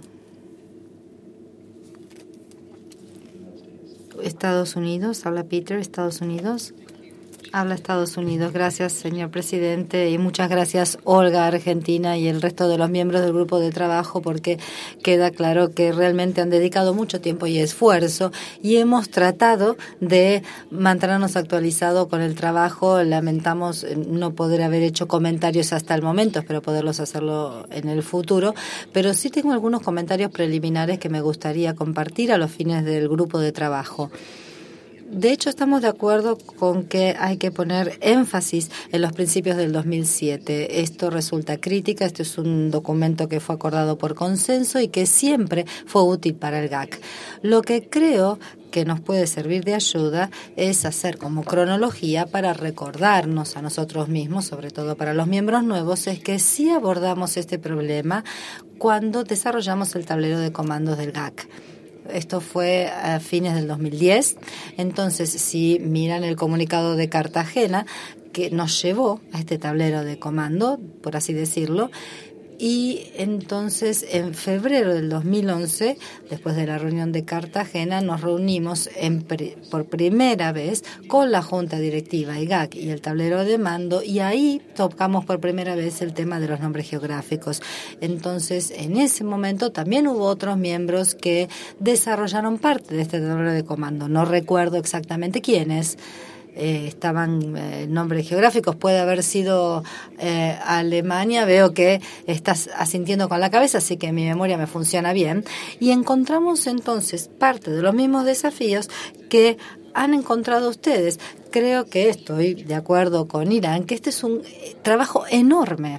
Estados Unidos, habla Peter, Estados Unidos. Habla Estados Unidos. Gracias, señor presidente, y muchas gracias, Olga, Argentina, y el resto de los miembros del grupo de trabajo, porque queda claro que realmente han dedicado mucho tiempo y esfuerzo, y hemos tratado de mantenernos actualizados con el trabajo. Lamentamos no poder haber hecho comentarios hasta el momento, espero poderlos hacerlo en el futuro, pero sí tengo algunos comentarios preliminares que me gustaría compartir a los fines del grupo de trabajo. De hecho, estamos de acuerdo con que hay que poner énfasis en los principios del 2007. Esto resulta crítica. Este es un documento que fue acordado por consenso y que siempre fue útil para el GAC. Lo que creo que nos puede servir de ayuda es hacer como cronología para recordarnos a nosotros mismos, sobre todo para los miembros nuevos, es que sí abordamos este problema cuando desarrollamos el tablero de comandos del GAC. Esto fue a fines del 2010. Entonces, si miran el comunicado de Cartagena, que nos llevó a este tablero de comando, por así decirlo, y entonces en febrero del 2011, después de la reunión de Cartagena, nos reunimos por primera vez con la Junta Directiva IGAC y el tablero de mando, y ahí tocamos por primera vez el tema de los nombres geográficos. Entonces, en ese momento también hubo otros miembros que desarrollaron parte de este tablero de comando. No recuerdo exactamente quiénes. Estaban nombres geográficos, puede haber sido Alemania. Veo que estás asintiendo con la cabeza, así que mi memoria me funciona bien, y encontramos entonces parte de los mismos desafíos que han encontrado ustedes. Creo que estoy de acuerdo con Irán, que este es un trabajo enorme.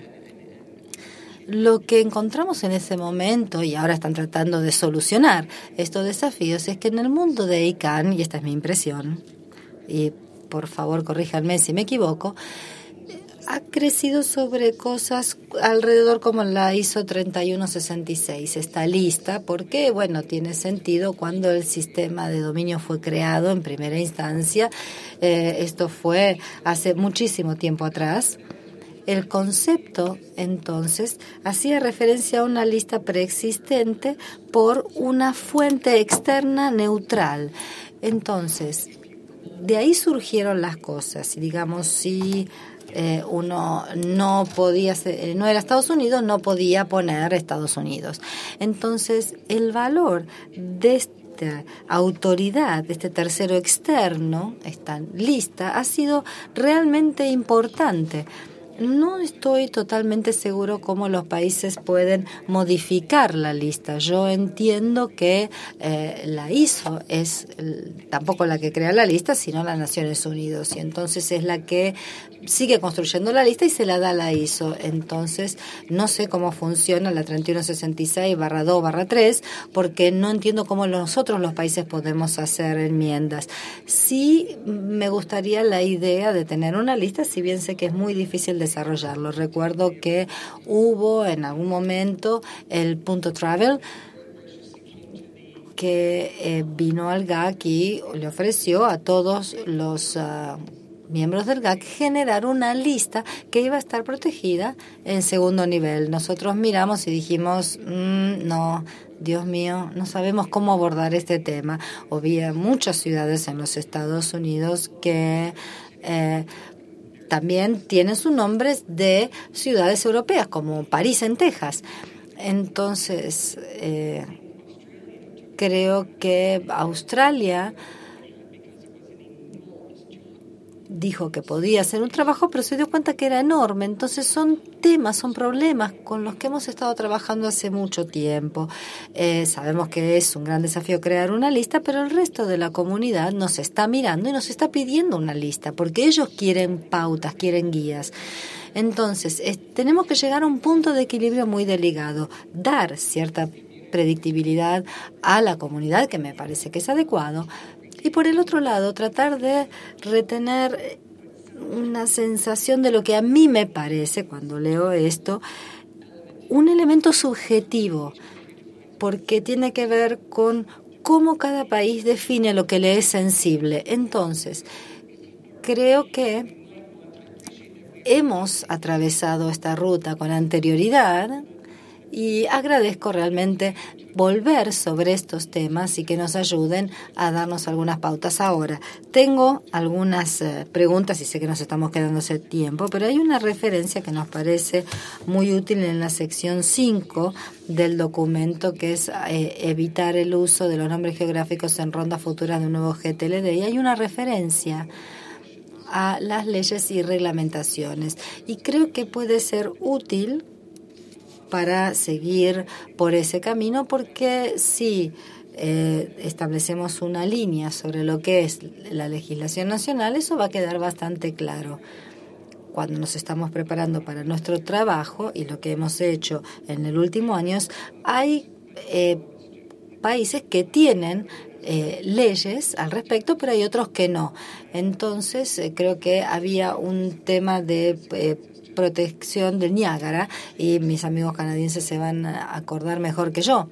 Lo que encontramos en ese momento, y ahora están tratando de solucionar estos desafíos, es que en el mundo de ICANN, y esta es mi impresión, y por favor corríjanme si me equivoco, ha crecido sobre cosas alrededor como la ISO 3166, esta lista, porque, bueno, tiene sentido cuando el sistema de dominio fue creado en primera instancia. Esto fue hace muchísimo tiempo atrás. El concepto, entonces, hacía referencia a una lista preexistente por una fuente externa neutral. Entonces, de ahí surgieron las cosas. Y digamos, si uno no podía no era Estados Unidos, no podía poner Estados Unidos. Entonces, el valor de esta autoridad, de este tercero externo, esta lista, ha sido realmente importante. No estoy totalmente seguro cómo los países pueden modificar la lista. Yo entiendo que la ISO es tampoco la que crea la lista, sino las Naciones Unidas. Y entonces es la que sigue construyendo la lista y se la da a la ISO. Entonces, no sé cómo funciona la 3166/2/3, porque no entiendo cómo nosotros los países podemos hacer enmiendas. Sí me gustaría la idea de tener una lista, si bien sé que es muy difícil desarrollarlo. Recuerdo que hubo en algún momento el punto travel que vino al GAC y le ofreció a todos los miembros del GAC generar una lista que iba a estar protegida en segundo nivel. Nosotros miramos y dijimos, no, Dios mío, no sabemos cómo abordar este tema. Había muchas ciudades en los Estados Unidos que también tienen sus nombres de ciudades europeas, como París en Texas. Entonces, creo que Australia dijo que podía hacer un trabajo, pero se dio cuenta que era enorme. Entonces son temas, son problemas con los que hemos estado trabajando hace mucho tiempo. Sabemos que es un gran desafío crear una lista, pero el resto de la comunidad nos está mirando y nos está pidiendo una lista, porque ellos quieren pautas, quieren guías. Entonces, tenemos que llegar a un punto de equilibrio muy delicado, dar cierta predictibilidad a la comunidad, que me parece que es adecuado, y por el otro lado tratar de retener una sensación de lo que a mí me parece, cuando leo esto, un elemento subjetivo, porque tiene que ver con cómo cada país define lo que le es sensible. Entonces, creo que hemos atravesado esta ruta con anterioridad y agradezco realmente volver sobre estos temas y que nos ayuden a darnos algunas pautas ahora. Tengo algunas preguntas y sé que nos estamos quedando sin tiempo, pero hay una referencia que nos parece muy útil en la sección 5 del documento, que es evitar el uso de los nombres geográficos en rondas futuras de un nuevo GTLD, y hay una referencia a las leyes y reglamentaciones, y creo que puede ser útil para seguir por ese camino, porque si establecemos una línea sobre lo que es la legislación nacional, eso va a quedar bastante claro. Cuando nos estamos preparando para nuestro trabajo y lo que hemos hecho en el último año, hay países que tienen leyes al respecto, pero hay otros que no. Entonces, creo que había un tema de protección del Niágara, y mis amigos canadienses se van a acordar mejor que yo.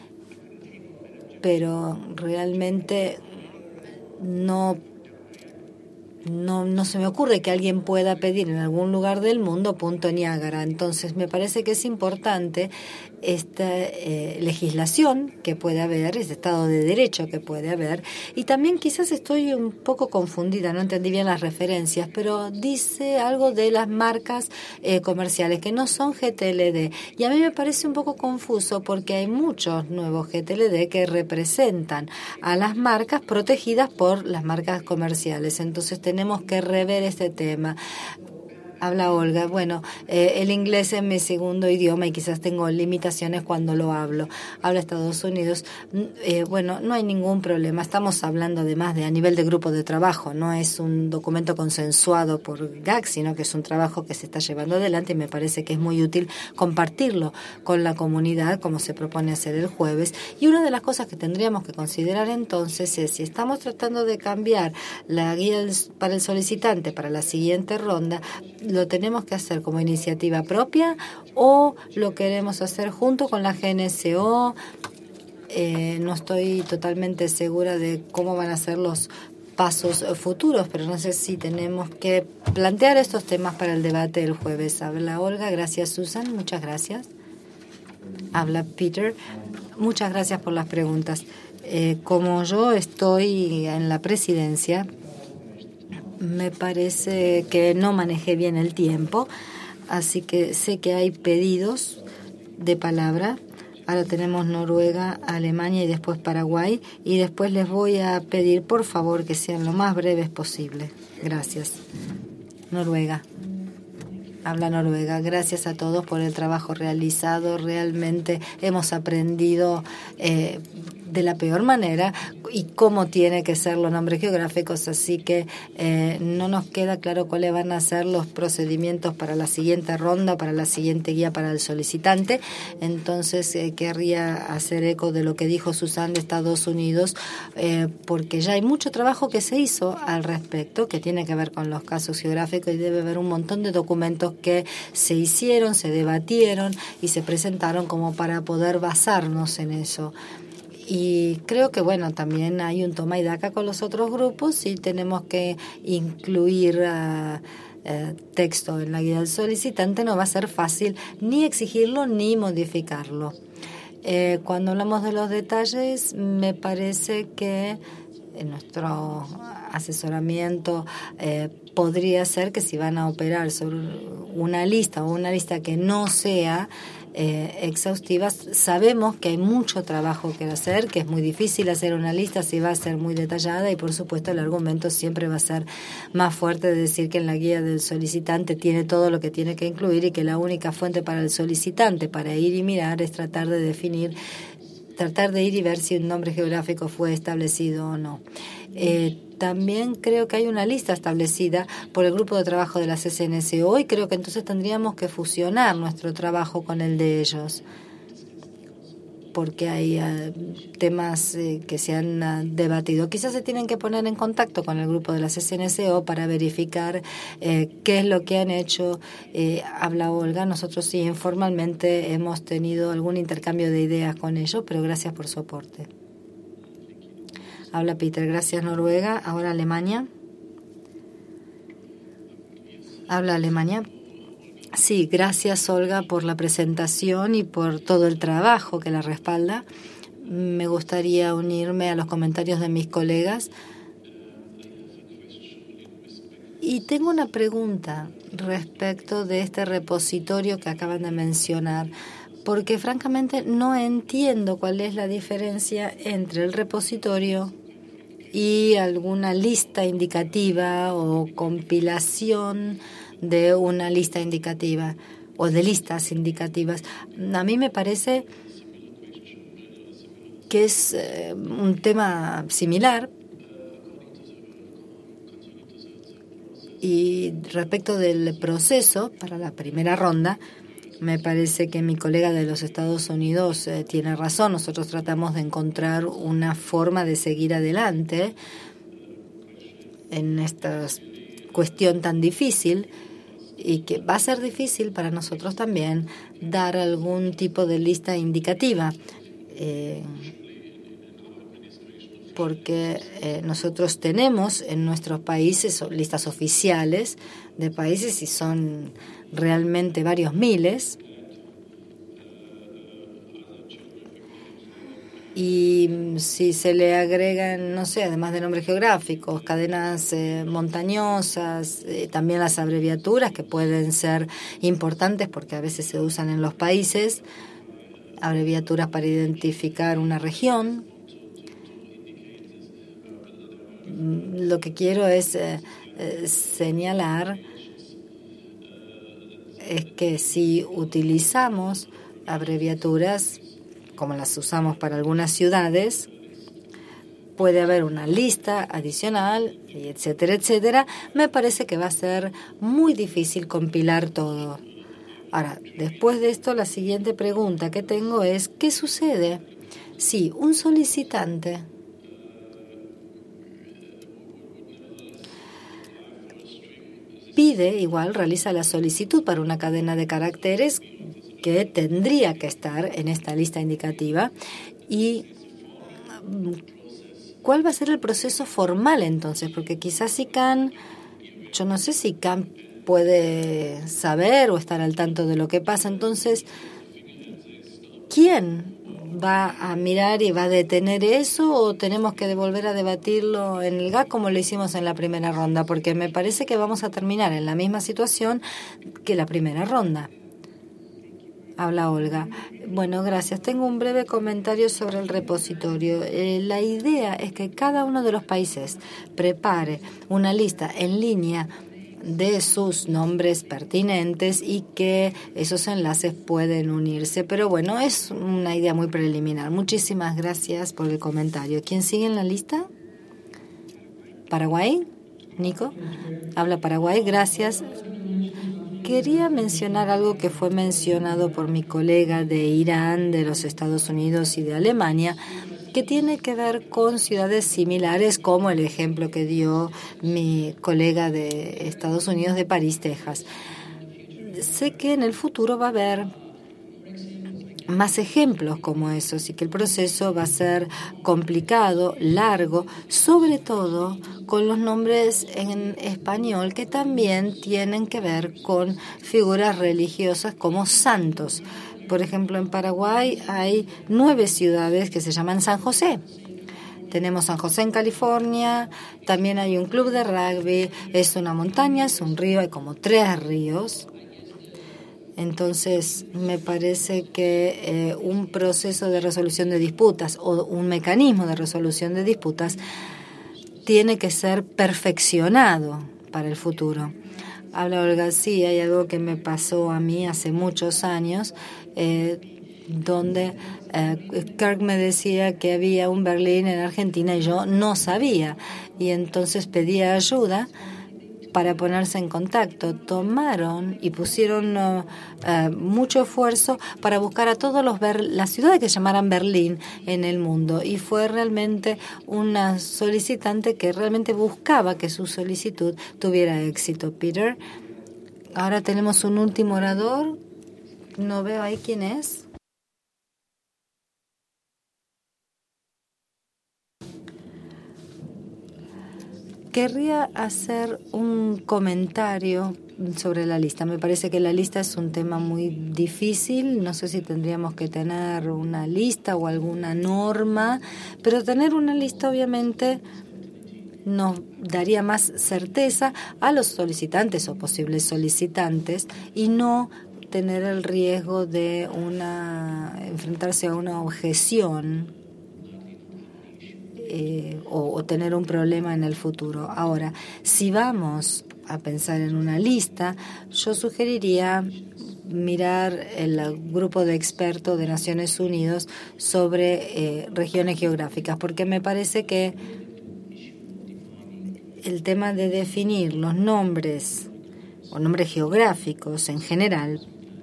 Pero realmente no se me ocurre que alguien pueda pedir en algún lugar del mundo punto Niágara. Entonces me parece que es importante esta legislación que puede haber, este Estado de Derecho que puede haber. Y también quizás estoy un poco confundida, no entendí bien las referencias, pero dice algo de las marcas comerciales que no son GTLD. Y a mí me parece un poco confuso, porque hay muchos nuevos GTLD que representan a las marcas protegidas por las marcas comerciales. Entonces tenemos que rever este tema. Habla Olga. Bueno, el inglés es mi segundo idioma y quizás tengo limitaciones cuando lo hablo. Habla Estados Unidos. Bueno, no hay ningún problema. Estamos hablando además de a nivel de grupo de trabajo. No es un documento consensuado por GAC, sino que es un trabajo que se está llevando adelante, y me parece que es muy útil compartirlo con la comunidad, como se propone hacer el jueves. Y una de las cosas que tendríamos que considerar entonces es, si estamos tratando de cambiar la guía para el solicitante para la siguiente ronda, ¿Lo tenemos que hacer como iniciativa propia o lo queremos hacer junto con la GNSO? No estoy totalmente segura de cómo van a ser los pasos futuros, pero no sé si tenemos que plantear estos temas para el debate del jueves. Habla Olga, gracias Susan, muchas gracias. Habla Peter, muchas gracias por las preguntas. Como yo estoy en la presidencia, me parece que no manejé bien el tiempo, así que sé que hay pedidos de palabra. Ahora tenemos Noruega, Alemania y después Paraguay. Y después les voy a pedir, por favor, que sean lo más breves posible. Gracias. Noruega. Habla Noruega. Gracias a todos por el trabajo realizado. Realmente hemos aprendido de la peor manera y cómo tiene que ser los nombres geográficos, así que no nos queda claro cuáles van a ser los procedimientos para la siguiente ronda, para la siguiente guía para el solicitante. Entonces querría hacer eco de lo que dijo Susan de Estados Unidos, porque ya hay mucho trabajo que se hizo al respecto, que tiene que ver con los casos geográficos, y debe haber un montón de documentos que se hicieron, se debatieron y se presentaron como para poder basarnos en eso. Y creo que, bueno, también hay un toma y daca con los otros grupos y tenemos que incluir texto en la guía del solicitante. No va a ser fácil ni exigirlo ni modificarlo. Cuando hablamos de los detalles, me parece que en nuestro asesoramiento podría ser que si van a operar sobre una lista o una lista que no sea exhaustivas, sabemos que hay mucho trabajo que hacer, que es muy difícil hacer una lista si va a ser muy detallada, y por supuesto el argumento siempre va a ser más fuerte de decir que en la guía del solicitante tiene todo lo que tiene que incluir y que la única fuente para el solicitante para ir y mirar es tratar de definir, tratar de ir y ver si un nombre geográfico fue establecido o no. También creo que hay una lista establecida por el grupo de trabajo de la CCNSO y creo que entonces tendríamos que fusionar nuestro trabajo con el de ellos, porque hay temas que se han debatido. Quizás se tienen que poner en contacto con el grupo de la CCNSO para verificar qué es lo que han hecho. Habla Olga, nosotros sí informalmente hemos tenido algún intercambio de ideas con ellos, pero gracias por su aporte. Habla Peter, gracias Noruega. Ahora Alemania. Habla Alemania. Sí, gracias Olga por la presentación y por todo el trabajo que la respalda. Me gustaría unirme a los comentarios de mis colegas. Y tengo una pregunta respecto de este repositorio que acaban de mencionar, porque francamente no entiendo cuál es la diferencia entre el repositorio y alguna lista indicativa o compilación de una lista indicativa o de listas indicativas. A mí me parece que es un tema similar. Y respecto del proceso para la primera ronda, me parece que mi colega de los Estados Unidos tiene razón. Nosotros tratamos de encontrar una forma de seguir adelante en esta cuestión tan difícil, y que va a ser difícil para nosotros también dar algún tipo de lista indicativa, porque nosotros tenemos en nuestros países listas oficiales de países y son realmente varios miles, y si se le agregan, no sé, además de nombres geográficos, cadenas montañosas, también las abreviaturas que pueden ser importantes porque a veces se usan en los países, abreviaturas para identificar una región. Lo que quiero es señalar es que si utilizamos abreviaturas como las usamos para algunas ciudades, puede haber una lista adicional, y etcétera, etcétera. Me parece que va a ser muy difícil compilar todo. Ahora, después de esto, la siguiente pregunta que tengo es, ¿qué sucede si un solicitante pide igual realiza la solicitud para una cadena de caracteres que tendría que estar en esta lista indicativa. ¿Y cuál va a ser el proceso formal entonces? Porque quizás ICANN, yo no sé si ICANN puede saber o estar al tanto de lo que pasa. Entonces, ¿quién va a mirar y va a detener eso, o tenemos que volver a debatirlo en el GAC como lo hicimos en la primera ronda? Porque me parece que vamos a terminar en la misma situación que la primera ronda. Habla Olga. Bueno, gracias. Tengo un breve comentario sobre el repositorio. La idea es que cada uno de los países prepare una lista en línea de sus nombres pertinentes y que esos enlaces pueden unirse. Pero bueno, es una idea muy preliminar. Muchísimas gracias por el comentario. ¿Quién sigue en la lista? ¿Paraguay? ¿Nico? Habla Paraguay. Gracias. Quería mencionar algo que fue mencionado por mi colega de Irán, de los Estados Unidos y de Alemania, que tiene que ver con ciudades similares, como el ejemplo que dio mi colega de Estados Unidos de París, Texas. Sé que en el futuro va a haber más ejemplos como esos y que el proceso va a ser complicado, largo, sobre todo con los nombres en español que también tienen que ver con figuras religiosas como santos. Por ejemplo, en Paraguay hay 9 ciudades que se llaman San José. Tenemos San José en California, también hay un club de rugby, es una montaña, es un río, hay como 3 ríos. Entonces, me parece que un proceso de resolución de disputas o un mecanismo de resolución de disputas tiene que ser perfeccionado para el futuro. Habla Olga, sí, hay algo que me pasó a mí hace muchos años, donde Kirk me decía que había un Berlín en Argentina y yo no sabía. Y entonces pedía ayuda para ponerse en contacto. Tomaron y pusieron mucho esfuerzo para buscar a todos las ciudades que llamaran Berlín en el mundo, y fue realmente una solicitante que realmente buscaba que su solicitud tuviera éxito. Peter, ahora tenemos un último orador, no veo ahí quién es. Querría hacer un comentario sobre la lista. Me parece que la lista es un tema muy difícil. No sé si tendríamos que tener una lista o alguna norma, pero tener una lista obviamente nos daría más certeza a los solicitantes o posibles solicitantes y no tener el riesgo de enfrentarse a una objeción o tener un problema en el futuro. Ahora, si vamos a pensar en una lista, yo sugeriría mirar el grupo de expertos de Naciones Unidas sobre regiones geográficas, porque me parece que el tema de definir los nombres o nombres geográficos en general,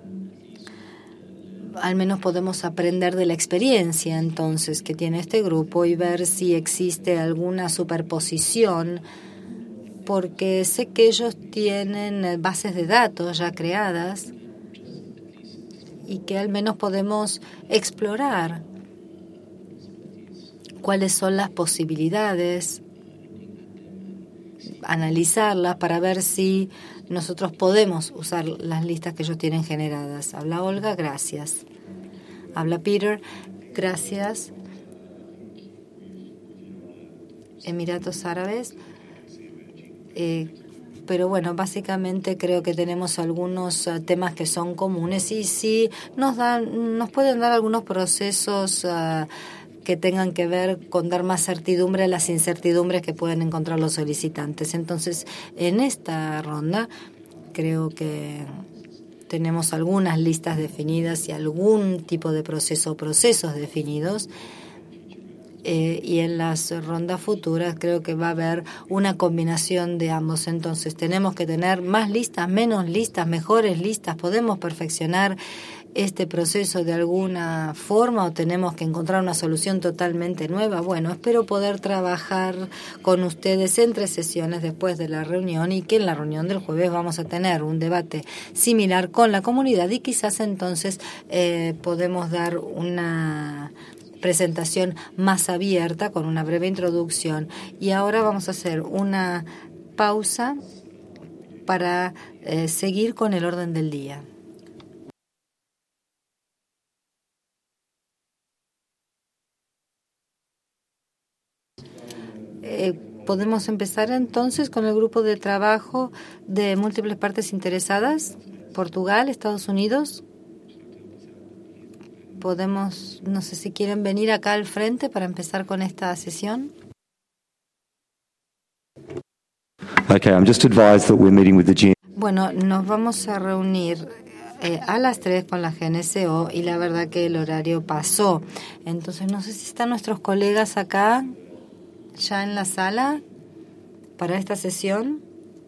al menos podemos aprender de la experiencia entonces que tiene este grupo y ver si existe alguna superposición, porque sé que ellos tienen bases de datos ya creadas y que al menos podemos explorar cuáles son las posibilidades, analizarlas para ver si nosotros podemos usar las listas que ellos tienen generadas. Habla Olga, gracias. Habla Peter, gracias. Emiratos Árabes. Pero bueno, básicamente creo que tenemos algunos temas que son comunes y sí nos pueden dar algunos procesos que tengan que ver con dar más certidumbre a las incertidumbres que pueden encontrar los solicitantes. Entonces, en esta ronda creo que tenemos algunas listas definidas y algún tipo de proceso o procesos definidos. Y en las rondas futuras creo que va a haber una combinación de ambos. Entonces tenemos que tener más listas, menos listas, mejores listas. Podemos perfeccionar este proceso de alguna forma o tenemos que encontrar una solución totalmente nueva. Bueno, espero poder trabajar con ustedes en 3 sesiones después de la reunión y que en la reunión del jueves vamos a tener un debate similar con la comunidad y quizás entonces podemos dar una presentación más abierta con una breve introducción. Y ahora vamos a hacer una pausa para seguir con el orden del día. Podemos empezar entonces con el grupo de trabajo de múltiples partes interesadas, Portugal, Estados Unidos. Podemos, no sé si quieren venir acá al frente para empezar con esta sesión. Okay, I'm just advised that we're meeting with the GM. Bueno, nos vamos a reunir a las 3 con la GNCO y la verdad que el horario pasó. Entonces no sé si están nuestros colegas acá ya en la sala para esta sesión.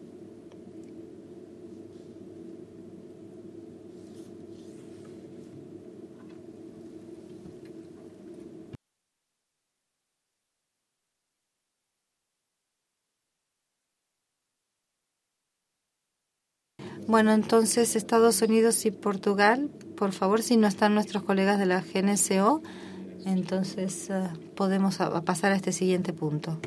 Bueno, entonces Estados Unidos y Portugal, por favor, si no están nuestros colegas de la GNCO, entonces podemos pasar a este siguiente punto.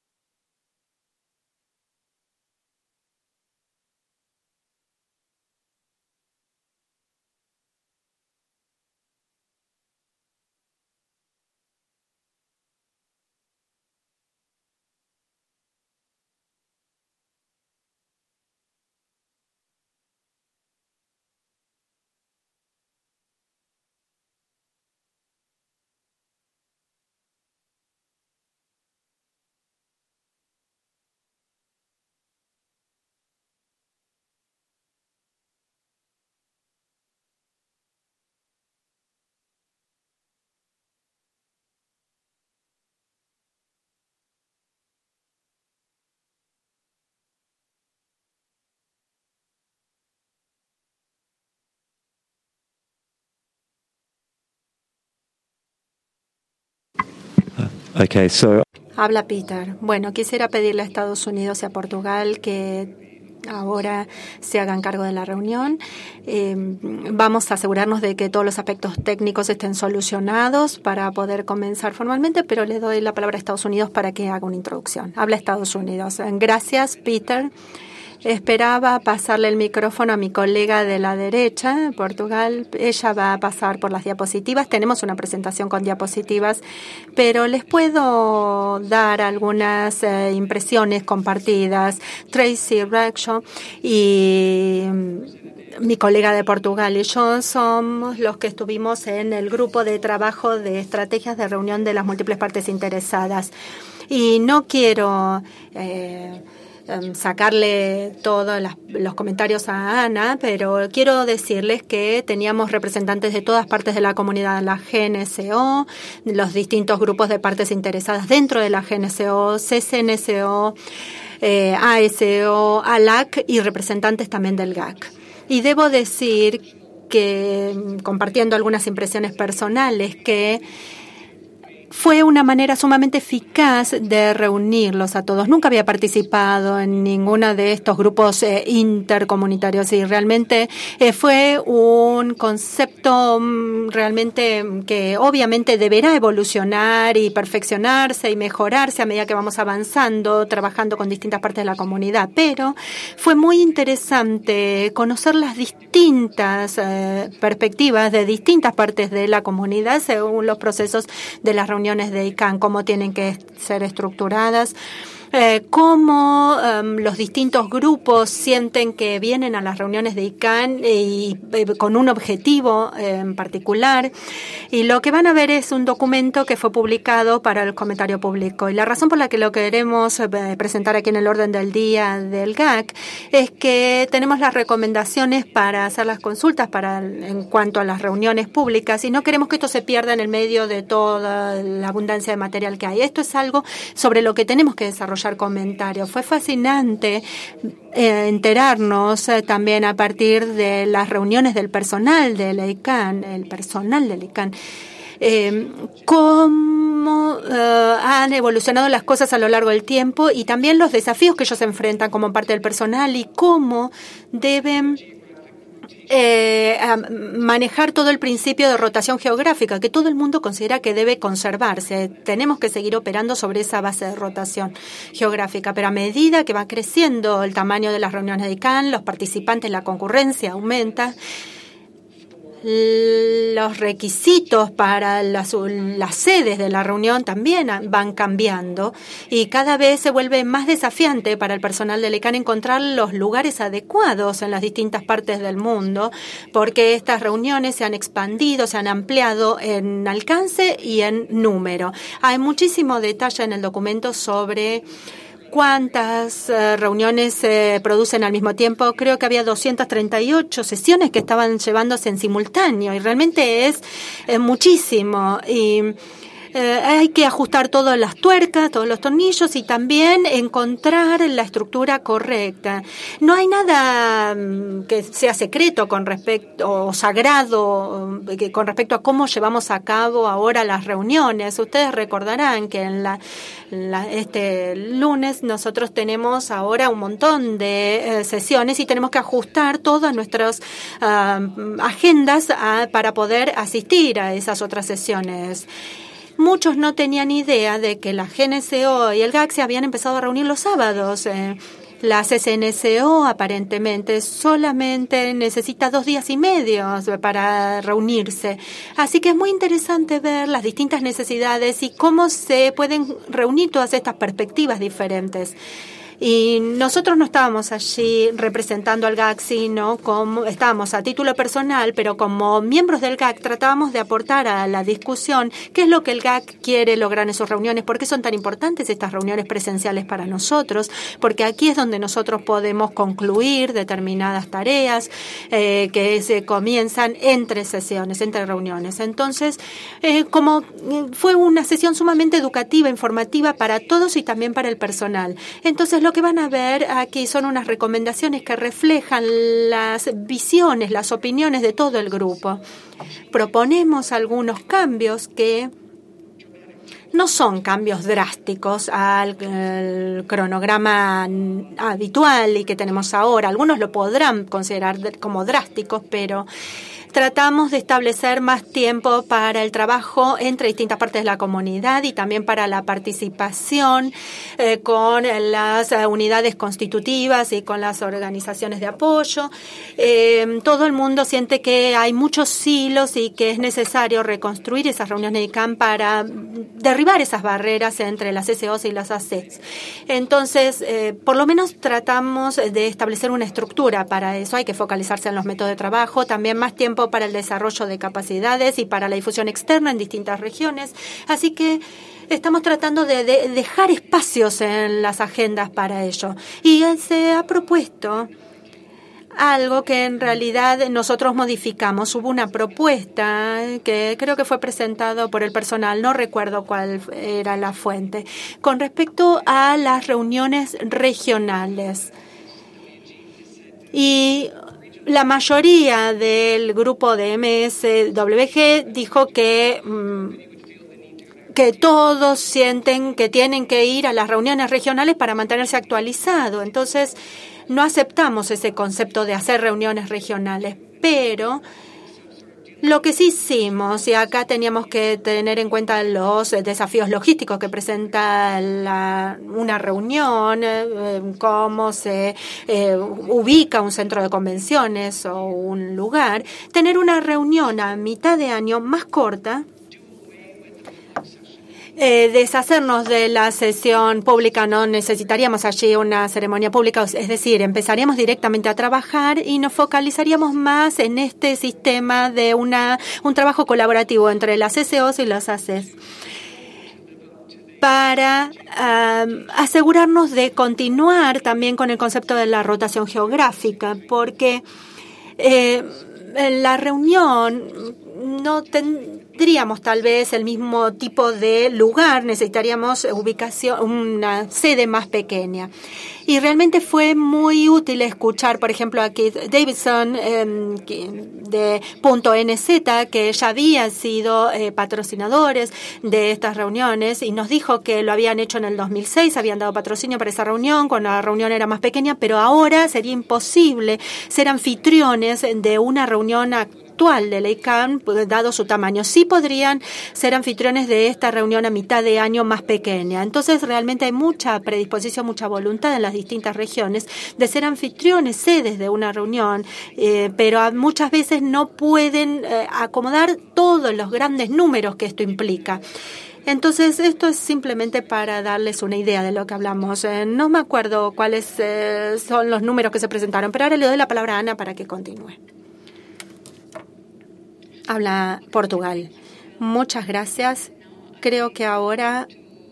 Okay, so Habla Peter. Bueno, quisiera pedirle a Estados Unidos y a Portugal que ahora se hagan cargo de la reunión. Vamos a asegurarnos de que todos los aspectos técnicos estén solucionados para poder comenzar formalmente, pero le doy la palabra a Estados Unidos para que haga una introducción. Habla Estados Unidos. Gracias, Peter. Esperaba pasarle el micrófono a mi colega de la derecha, Portugal. Ella va a pasar por las diapositivas. Tenemos una presentación con diapositivas, pero les puedo dar algunas impresiones compartidas. Tracy Rackshaw y mi colega de Portugal y yo somos los que estuvimos en el grupo de trabajo de estrategias de reunión de las múltiples partes interesadas. Y no quiero sacarle todos los comentarios a Ana, pero quiero decirles que teníamos representantes de todas partes de la comunidad, la GNCO, los distintos grupos de partes interesadas dentro de la GNCO, CCNCO, ASO, ALAC y representantes también del GAC. Y debo decir que, compartiendo algunas impresiones personales, que fue una manera sumamente eficaz de reunirlos a todos. Nunca había participado en ninguno de estos grupos intercomunitarios y realmente fue un concepto realmente que obviamente deberá evolucionar y perfeccionarse y mejorarse a medida que vamos avanzando, trabajando con distintas partes de la comunidad. Pero fue muy interesante conocer las distintas perspectivas de distintas partes de la comunidad según los procesos de las reuniones de ICANN, cómo tienen que ser estructuradas, cómo los distintos grupos sienten que vienen a las reuniones de ICANN y con un objetivo en particular. Y lo que van a ver es un documento que fue publicado para el comentario público. Y la razón por la que lo queremos presentar aquí en el orden del día del GAC es que tenemos las recomendaciones para hacer las consultas en cuanto a las reuniones públicas y no queremos que esto se pierda en el medio de toda la abundancia de material que hay. Esto es algo sobre lo que tenemos que desarrollar desarrollar comentarios. Fue fascinante enterarnos también a partir de las reuniones del personal del ICANN, cómo han evolucionado las cosas a lo largo del tiempo y también los desafíos que ellos enfrentan como parte del personal y cómo deben manejar todo el principio de rotación geográfica, que todo el mundo considera que debe conservarse. Tenemos que seguir operando sobre esa base de rotación geográfica, pero a medida que va creciendo el tamaño de las reuniones de ICANN, los participantes, la concurrencia aumenta, los requisitos para las sedes de la reunión también van cambiando y cada vez se vuelve más desafiante para el personal del ICANN encontrar los lugares adecuados en las distintas partes del mundo, porque estas reuniones se han expandido, se han ampliado en alcance y en número. Hay muchísimo detalle en el documento sobre cuántas reuniones se producen al mismo tiempo. Creo que había 238 sesiones que estaban llevándose en simultáneo y realmente es muchísimo. Y hay que ajustar todas las tuercas, todos los tornillos y también encontrar la estructura correcta. No hay nada que sea secreto con respecto o sagrado con respecto a cómo llevamos a cabo ahora las reuniones. Ustedes recordarán que en este lunes nosotros tenemos ahora un montón de sesiones y tenemos que ajustar todas nuestras agendas para poder asistir a esas otras sesiones. Muchos no tenían idea de que la GNCO y el GAC se habían empezado a reunir los sábados. La CCNCO aparentemente solamente necesita 2 días y medio para reunirse. Así que es muy interesante ver las distintas necesidades y cómo se pueden reunir todas estas perspectivas diferentes. Y nosotros no estábamos allí representando al GAC, sino como estábamos a título personal, pero como miembros del GAC tratábamos de aportar a la discusión qué es lo que el GAC quiere lograr en sus reuniones, por qué son tan importantes estas reuniones presenciales para nosotros, porque aquí es donde nosotros podemos concluir determinadas tareas que se comienzan entre sesiones, entre reuniones. Entonces, como fue una sesión sumamente educativa, informativa para todos y también para el personal. Entonces, lo que van a ver aquí son unas recomendaciones que reflejan las visiones, las opiniones de todo el grupo. Proponemos algunos cambios que no son cambios drásticos al cronograma habitual y que tenemos ahora. Algunos lo podrán considerar como drásticos, pero tratamos de establecer más tiempo para el trabajo entre distintas partes de la comunidad y también para la participación con las unidades constitutivas y con las organizaciones de apoyo. Todo el mundo siente que hay muchos silos y que es necesario reconstruir esas reuniones de ICANN para derribar esas barreras entre las SCOs y las ACES. Entonces, por lo menos tratamos de establecer una estructura para eso. Hay que focalizarse en los métodos de trabajo, también más tiempo para el desarrollo de capacidades y para la difusión externa en distintas regiones. Así que estamos tratando de dejar espacios en las agendas para ello. Y se ha propuesto algo que en realidad nosotros modificamos. Hubo una propuesta que creo que fue presentado por el personal, no recuerdo cuál era la fuente, con respecto a las reuniones regionales. Y la mayoría del grupo de MSWG dijo que todos sienten que tienen que ir a las reuniones regionales para mantenerse actualizado. Entonces, no aceptamos ese concepto de hacer reuniones regionales, pero lo que sí hicimos, y acá teníamos que tener en cuenta los desafíos logísticos que presenta una reunión, cómo se ubica un centro de convenciones o un lugar, tener una reunión a mitad de año más corta, deshacernos de la sesión pública, no necesitaríamos allí una ceremonia pública, es decir, empezaríamos directamente a trabajar y nos focalizaríamos más en este sistema de un trabajo colaborativo entre las SCOs y las ACES para asegurarnos de continuar también con el concepto de la rotación geográfica, porque la reunión no tendríamos tal vez el mismo tipo de lugar, necesitaríamos una sede más pequeña. Y realmente fue muy útil escuchar, por ejemplo, a Keith Davidson de .nz, que ya habían sido patrocinadores de estas reuniones, y nos dijo que lo habían hecho en el 2006, habían dado patrocinio para esa reunión, cuando la reunión era más pequeña, pero ahora sería imposible ser anfitriones de una reunión de la ICANN, dado su tamaño. Sí podrían ser anfitriones de esta reunión a mitad de año más pequeña. Entonces, realmente hay mucha predisposición, mucha voluntad en las distintas regiones de ser anfitriones, sedes de una reunión, pero muchas veces no pueden acomodar todos los grandes números que esto implica. Entonces, esto es simplemente para darles una idea de lo que hablamos. No me acuerdo cuáles son los números que se presentaron, pero ahora le doy la palabra a Ana para que continúe. Habla Portugal. Muchas gracias. Creo que ahora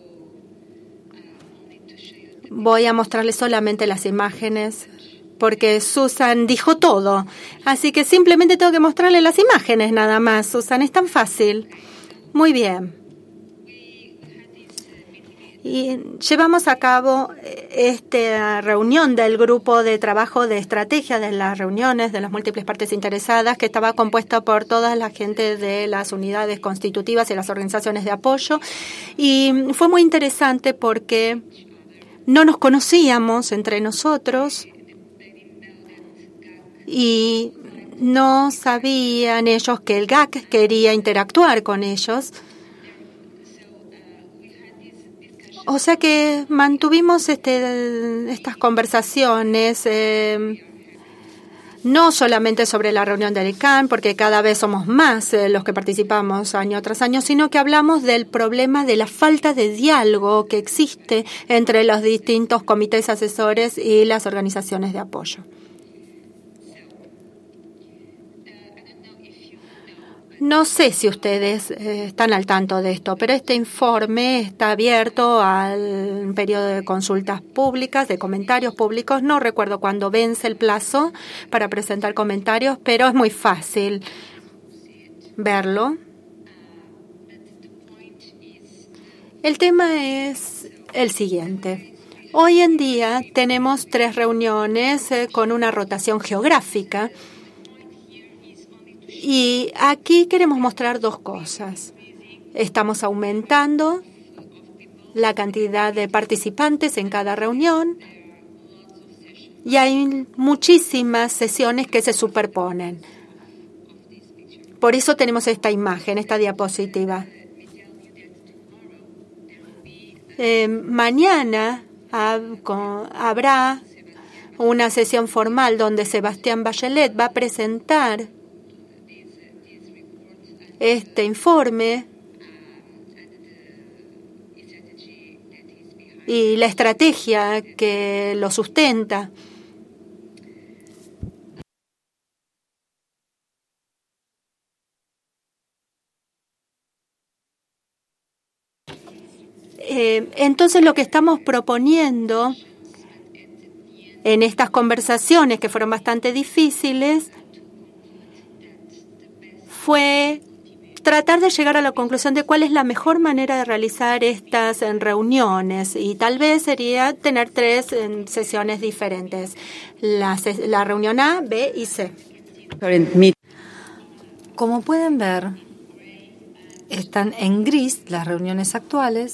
voy a mostrarles solamente las imágenes porque Susan dijo todo. Así que simplemente tengo que mostrarles las imágenes nada más. Susan, es tan fácil. Muy bien. Y llevamos a cabo esta reunión del grupo de trabajo de estrategia de las reuniones de las múltiples partes interesadas, que estaba compuesta por toda la gente de las unidades constitutivas y las organizaciones de apoyo. Y fue muy interesante porque no nos conocíamos entre nosotros y no sabían ellos que el GAC quería interactuar con ellos. O sea que mantuvimos estas conversaciones, no solamente sobre la reunión del ICANN, porque cada vez somos más los que participamos año tras año, sino que hablamos del problema de la falta de diálogo que existe entre los distintos comités asesores y las organizaciones de apoyo. No sé si ustedes están al tanto de esto, pero este informe está abierto al periodo de consultas públicas, de comentarios públicos. No recuerdo cuándo vence el plazo para presentar comentarios, pero es muy fácil verlo. El tema es el siguiente. Hoy en día tenemos 3 reuniones con una rotación geográfica. Y aquí queremos mostrar 2 cosas. Estamos aumentando la cantidad de participantes en cada reunión y hay muchísimas sesiones que se superponen. Por eso tenemos esta imagen, esta diapositiva. Mañana habrá una sesión formal donde Sebastián Bachelet va a presentar este informe y la estrategia que lo sustenta. Entonces, lo que estamos proponiendo en estas conversaciones, que fueron bastante difíciles, fue tratar de llegar a la conclusión de cuál es la mejor manera de realizar estas reuniones, y tal vez sería tener 3 sesiones diferentes, la reunión A, B y C. Como pueden ver, están en gris las reuniones actuales,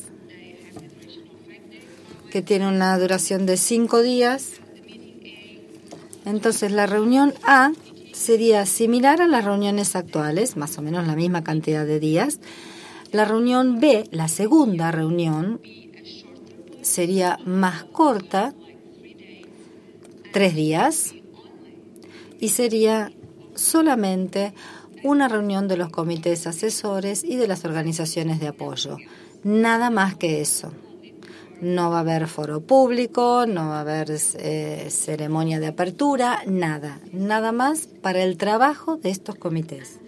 que tienen una duración de 5 días. Entonces, la reunión A sería similar a las reuniones actuales, más o menos la misma cantidad de días. La reunión B, la segunda reunión, sería más corta, 3 días, y sería solamente una reunión de los comités asesores y de las organizaciones de apoyo. Nada más que eso. No va a haber foro público, no va a haber ceremonia de apertura, nada más para el trabajo de estos comités.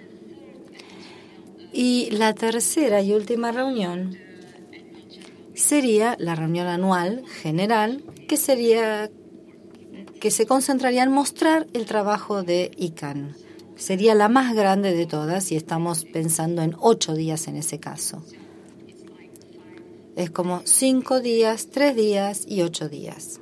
Y la tercera y última reunión sería la reunión anual general, que se concentraría en mostrar el trabajo de ICANN. sería la más grande de todas y estamos pensando en 8 días en ese caso. Es como 5 días, 3 días y 8 días.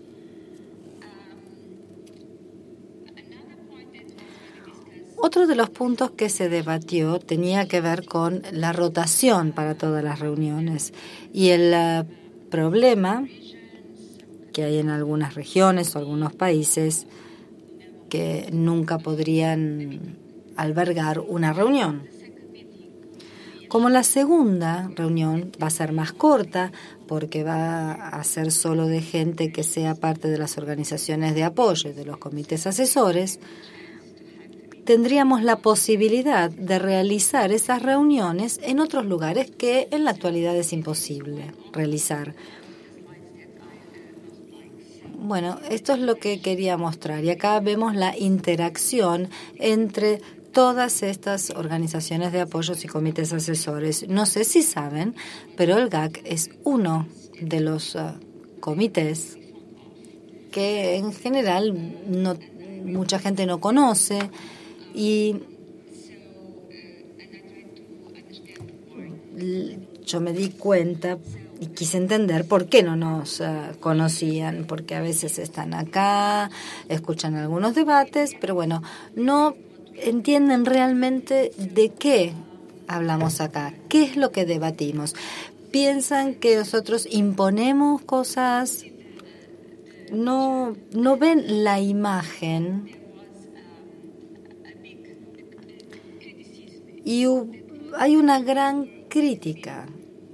Otro de los puntos que se debatió tenía que ver con la rotación para todas las reuniones y el problema que hay en algunas regiones o algunos países que nunca podrían albergar una reunión. Como la segunda reunión va a ser más corta porque va a ser solo de gente que sea parte de las organizaciones de apoyo y de los comités asesores, tendríamos la posibilidad de realizar esas reuniones en otros lugares que en la actualidad es imposible realizar. Bueno, esto es lo que quería mostrar y acá vemos la interacción entre todas estas organizaciones de apoyos y comités asesores. No sé si saben, pero el GAC es uno de los comités que en general mucha gente no conoce y yo me di cuenta y quise entender por qué no nos conocían, porque a veces están acá, escuchan algunos debates, pero bueno, no entienden realmente de qué hablamos acá, qué es lo que debatimos. Piensan que nosotros imponemos cosas, no ven la imagen y hay una gran crítica.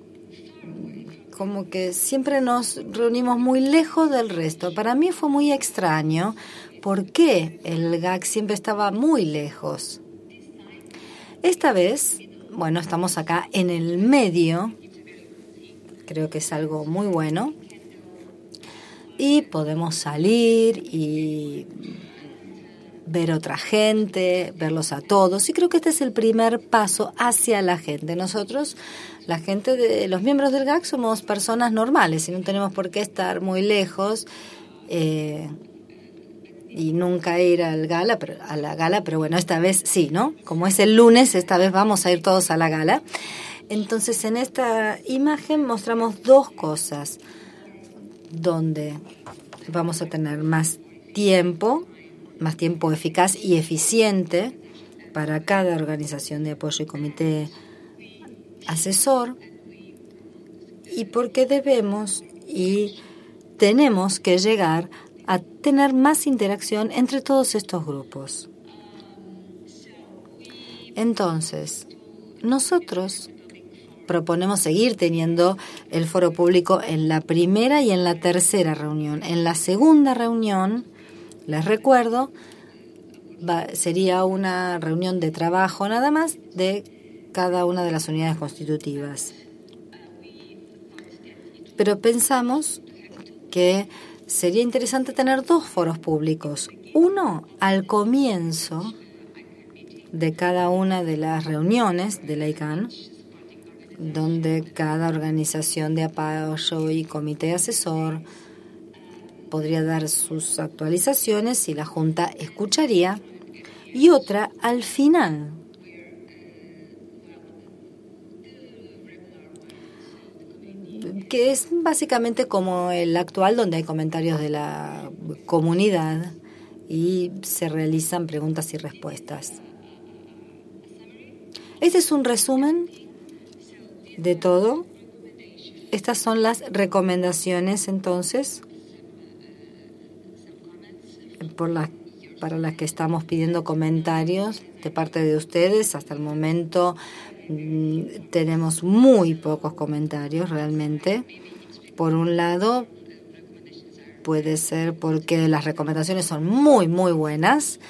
Como que siempre nos reunimos muy lejos del resto. Para mí fue muy extraño por qué el GAC siempre estaba muy lejos. Esta vez, bueno, estamos acá en el medio, creo que es algo muy bueno, y podemos salir y ver otra gente, verlos a todos, y creo que este es el primer paso hacia la gente. Nosotros, la gente de los miembros del GAC, somos personas normales y no tenemos por qué estar muy lejos y nunca ir a la gala, pero bueno, esta vez sí, ¿no? Como es el lunes, esta vez vamos a ir todos a la gala. Entonces, en esta imagen mostramos dos cosas, donde vamos a tener más tiempo eficaz y eficiente para cada organización de apoyo y comité asesor, y porque debemos y tenemos que llegar a tener más interacción entre todos estos grupos. Entonces, nosotros proponemos seguir teniendo el foro público en la primera y en la tercera reunión. En la segunda reunión, les recuerdo, sería una reunión de trabajo nada más de cada una de las unidades constitutivas. Pero pensamos que sería interesante tener dos foros públicos. Uno al comienzo de cada una de las reuniones de la ICANN, donde cada organización de apoyo y comité asesor podría dar sus actualizaciones y la Junta escucharía, y otra al final, que es básicamente como el actual, donde hay comentarios de la comunidad y se realizan preguntas y respuestas. Este es un resumen de todo. Estas son las recomendaciones, entonces, para las que estamos pidiendo comentarios de parte de ustedes. Hasta el momento tenemos muy pocos comentarios realmente. Por un lado, puede ser porque las recomendaciones son muy, muy buenas,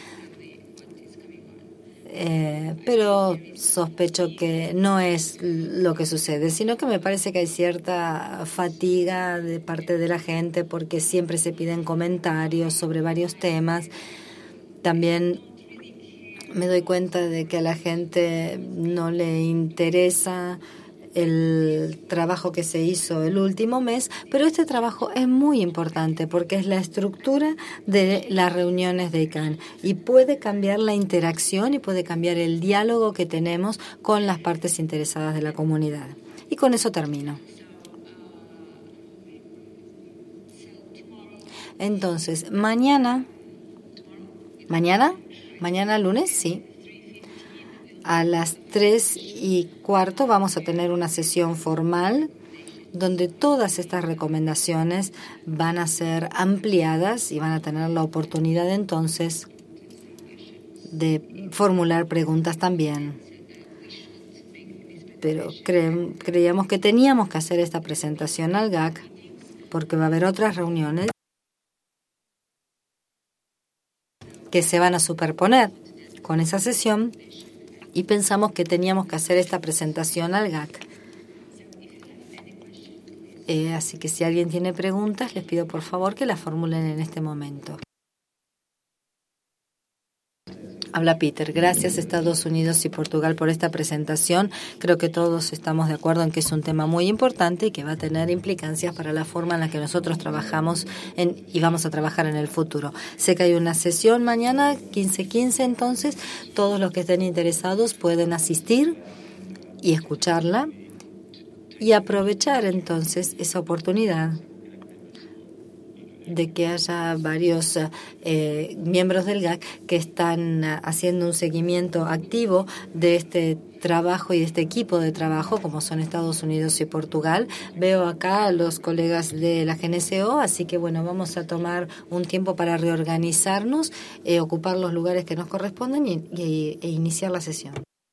pero sospecho que no es lo que sucede, sino que me parece que hay cierta fatiga de parte de la gente porque siempre se piden comentarios sobre varios temas. También me doy cuenta de que a la gente no le interesa el trabajo que se hizo el último mes, pero este trabajo es muy importante porque es la estructura de las reuniones de ICANN y puede cambiar la interacción y puede cambiar el diálogo que tenemos con las partes interesadas de la comunidad. Y con eso termino. Entonces, mañana lunes, sí. A las 3:15 vamos a tener una sesión formal donde todas estas recomendaciones van a ser ampliadas y van a tener la oportunidad entonces de formular preguntas también. Pero creíamos que teníamos que hacer esta presentación al GAC porque va a haber otras reuniones que se van a superponer con esa sesión y pensamos que teníamos que hacer esta presentación al GAC. Así que si alguien tiene preguntas, les pido por favor que las formulen en este momento. Habla Peter. Gracias Estados Unidos y Portugal por esta presentación. Creo que todos estamos de acuerdo en que es un tema muy importante y que va a tener implicancias para la forma en la que nosotros trabajamos y vamos a trabajar en el futuro. Sé que hay una sesión mañana, 15:15, entonces todos los que estén interesados pueden asistir y escucharla y aprovechar entonces esa oportunidad de que haya varios miembros del GAC que están haciendo un seguimiento activo de este trabajo y este equipo de trabajo, como son Estados Unidos y Portugal. Veo acá a los colegas de la GNCO, así que bueno, vamos a tomar un tiempo para reorganizarnos, ocupar los lugares que nos corresponden e iniciar la sesión.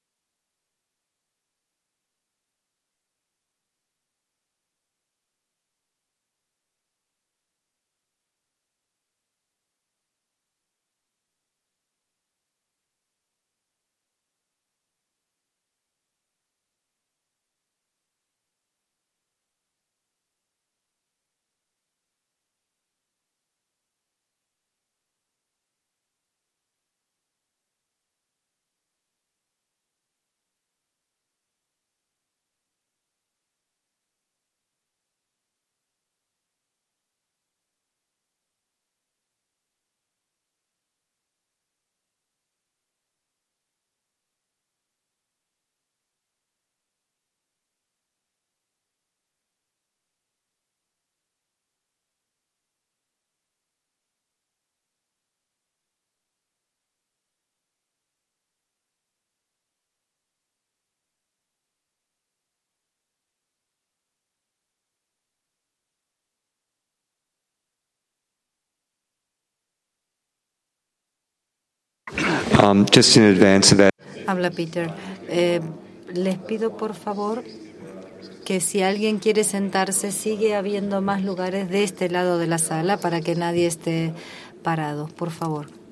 Just in advance of that. Habla Peter. Les pido por favor que si alguien quiere sentarse, sigue habiendo más lugares de este lado de la sala para que nadie esté parado, por favor.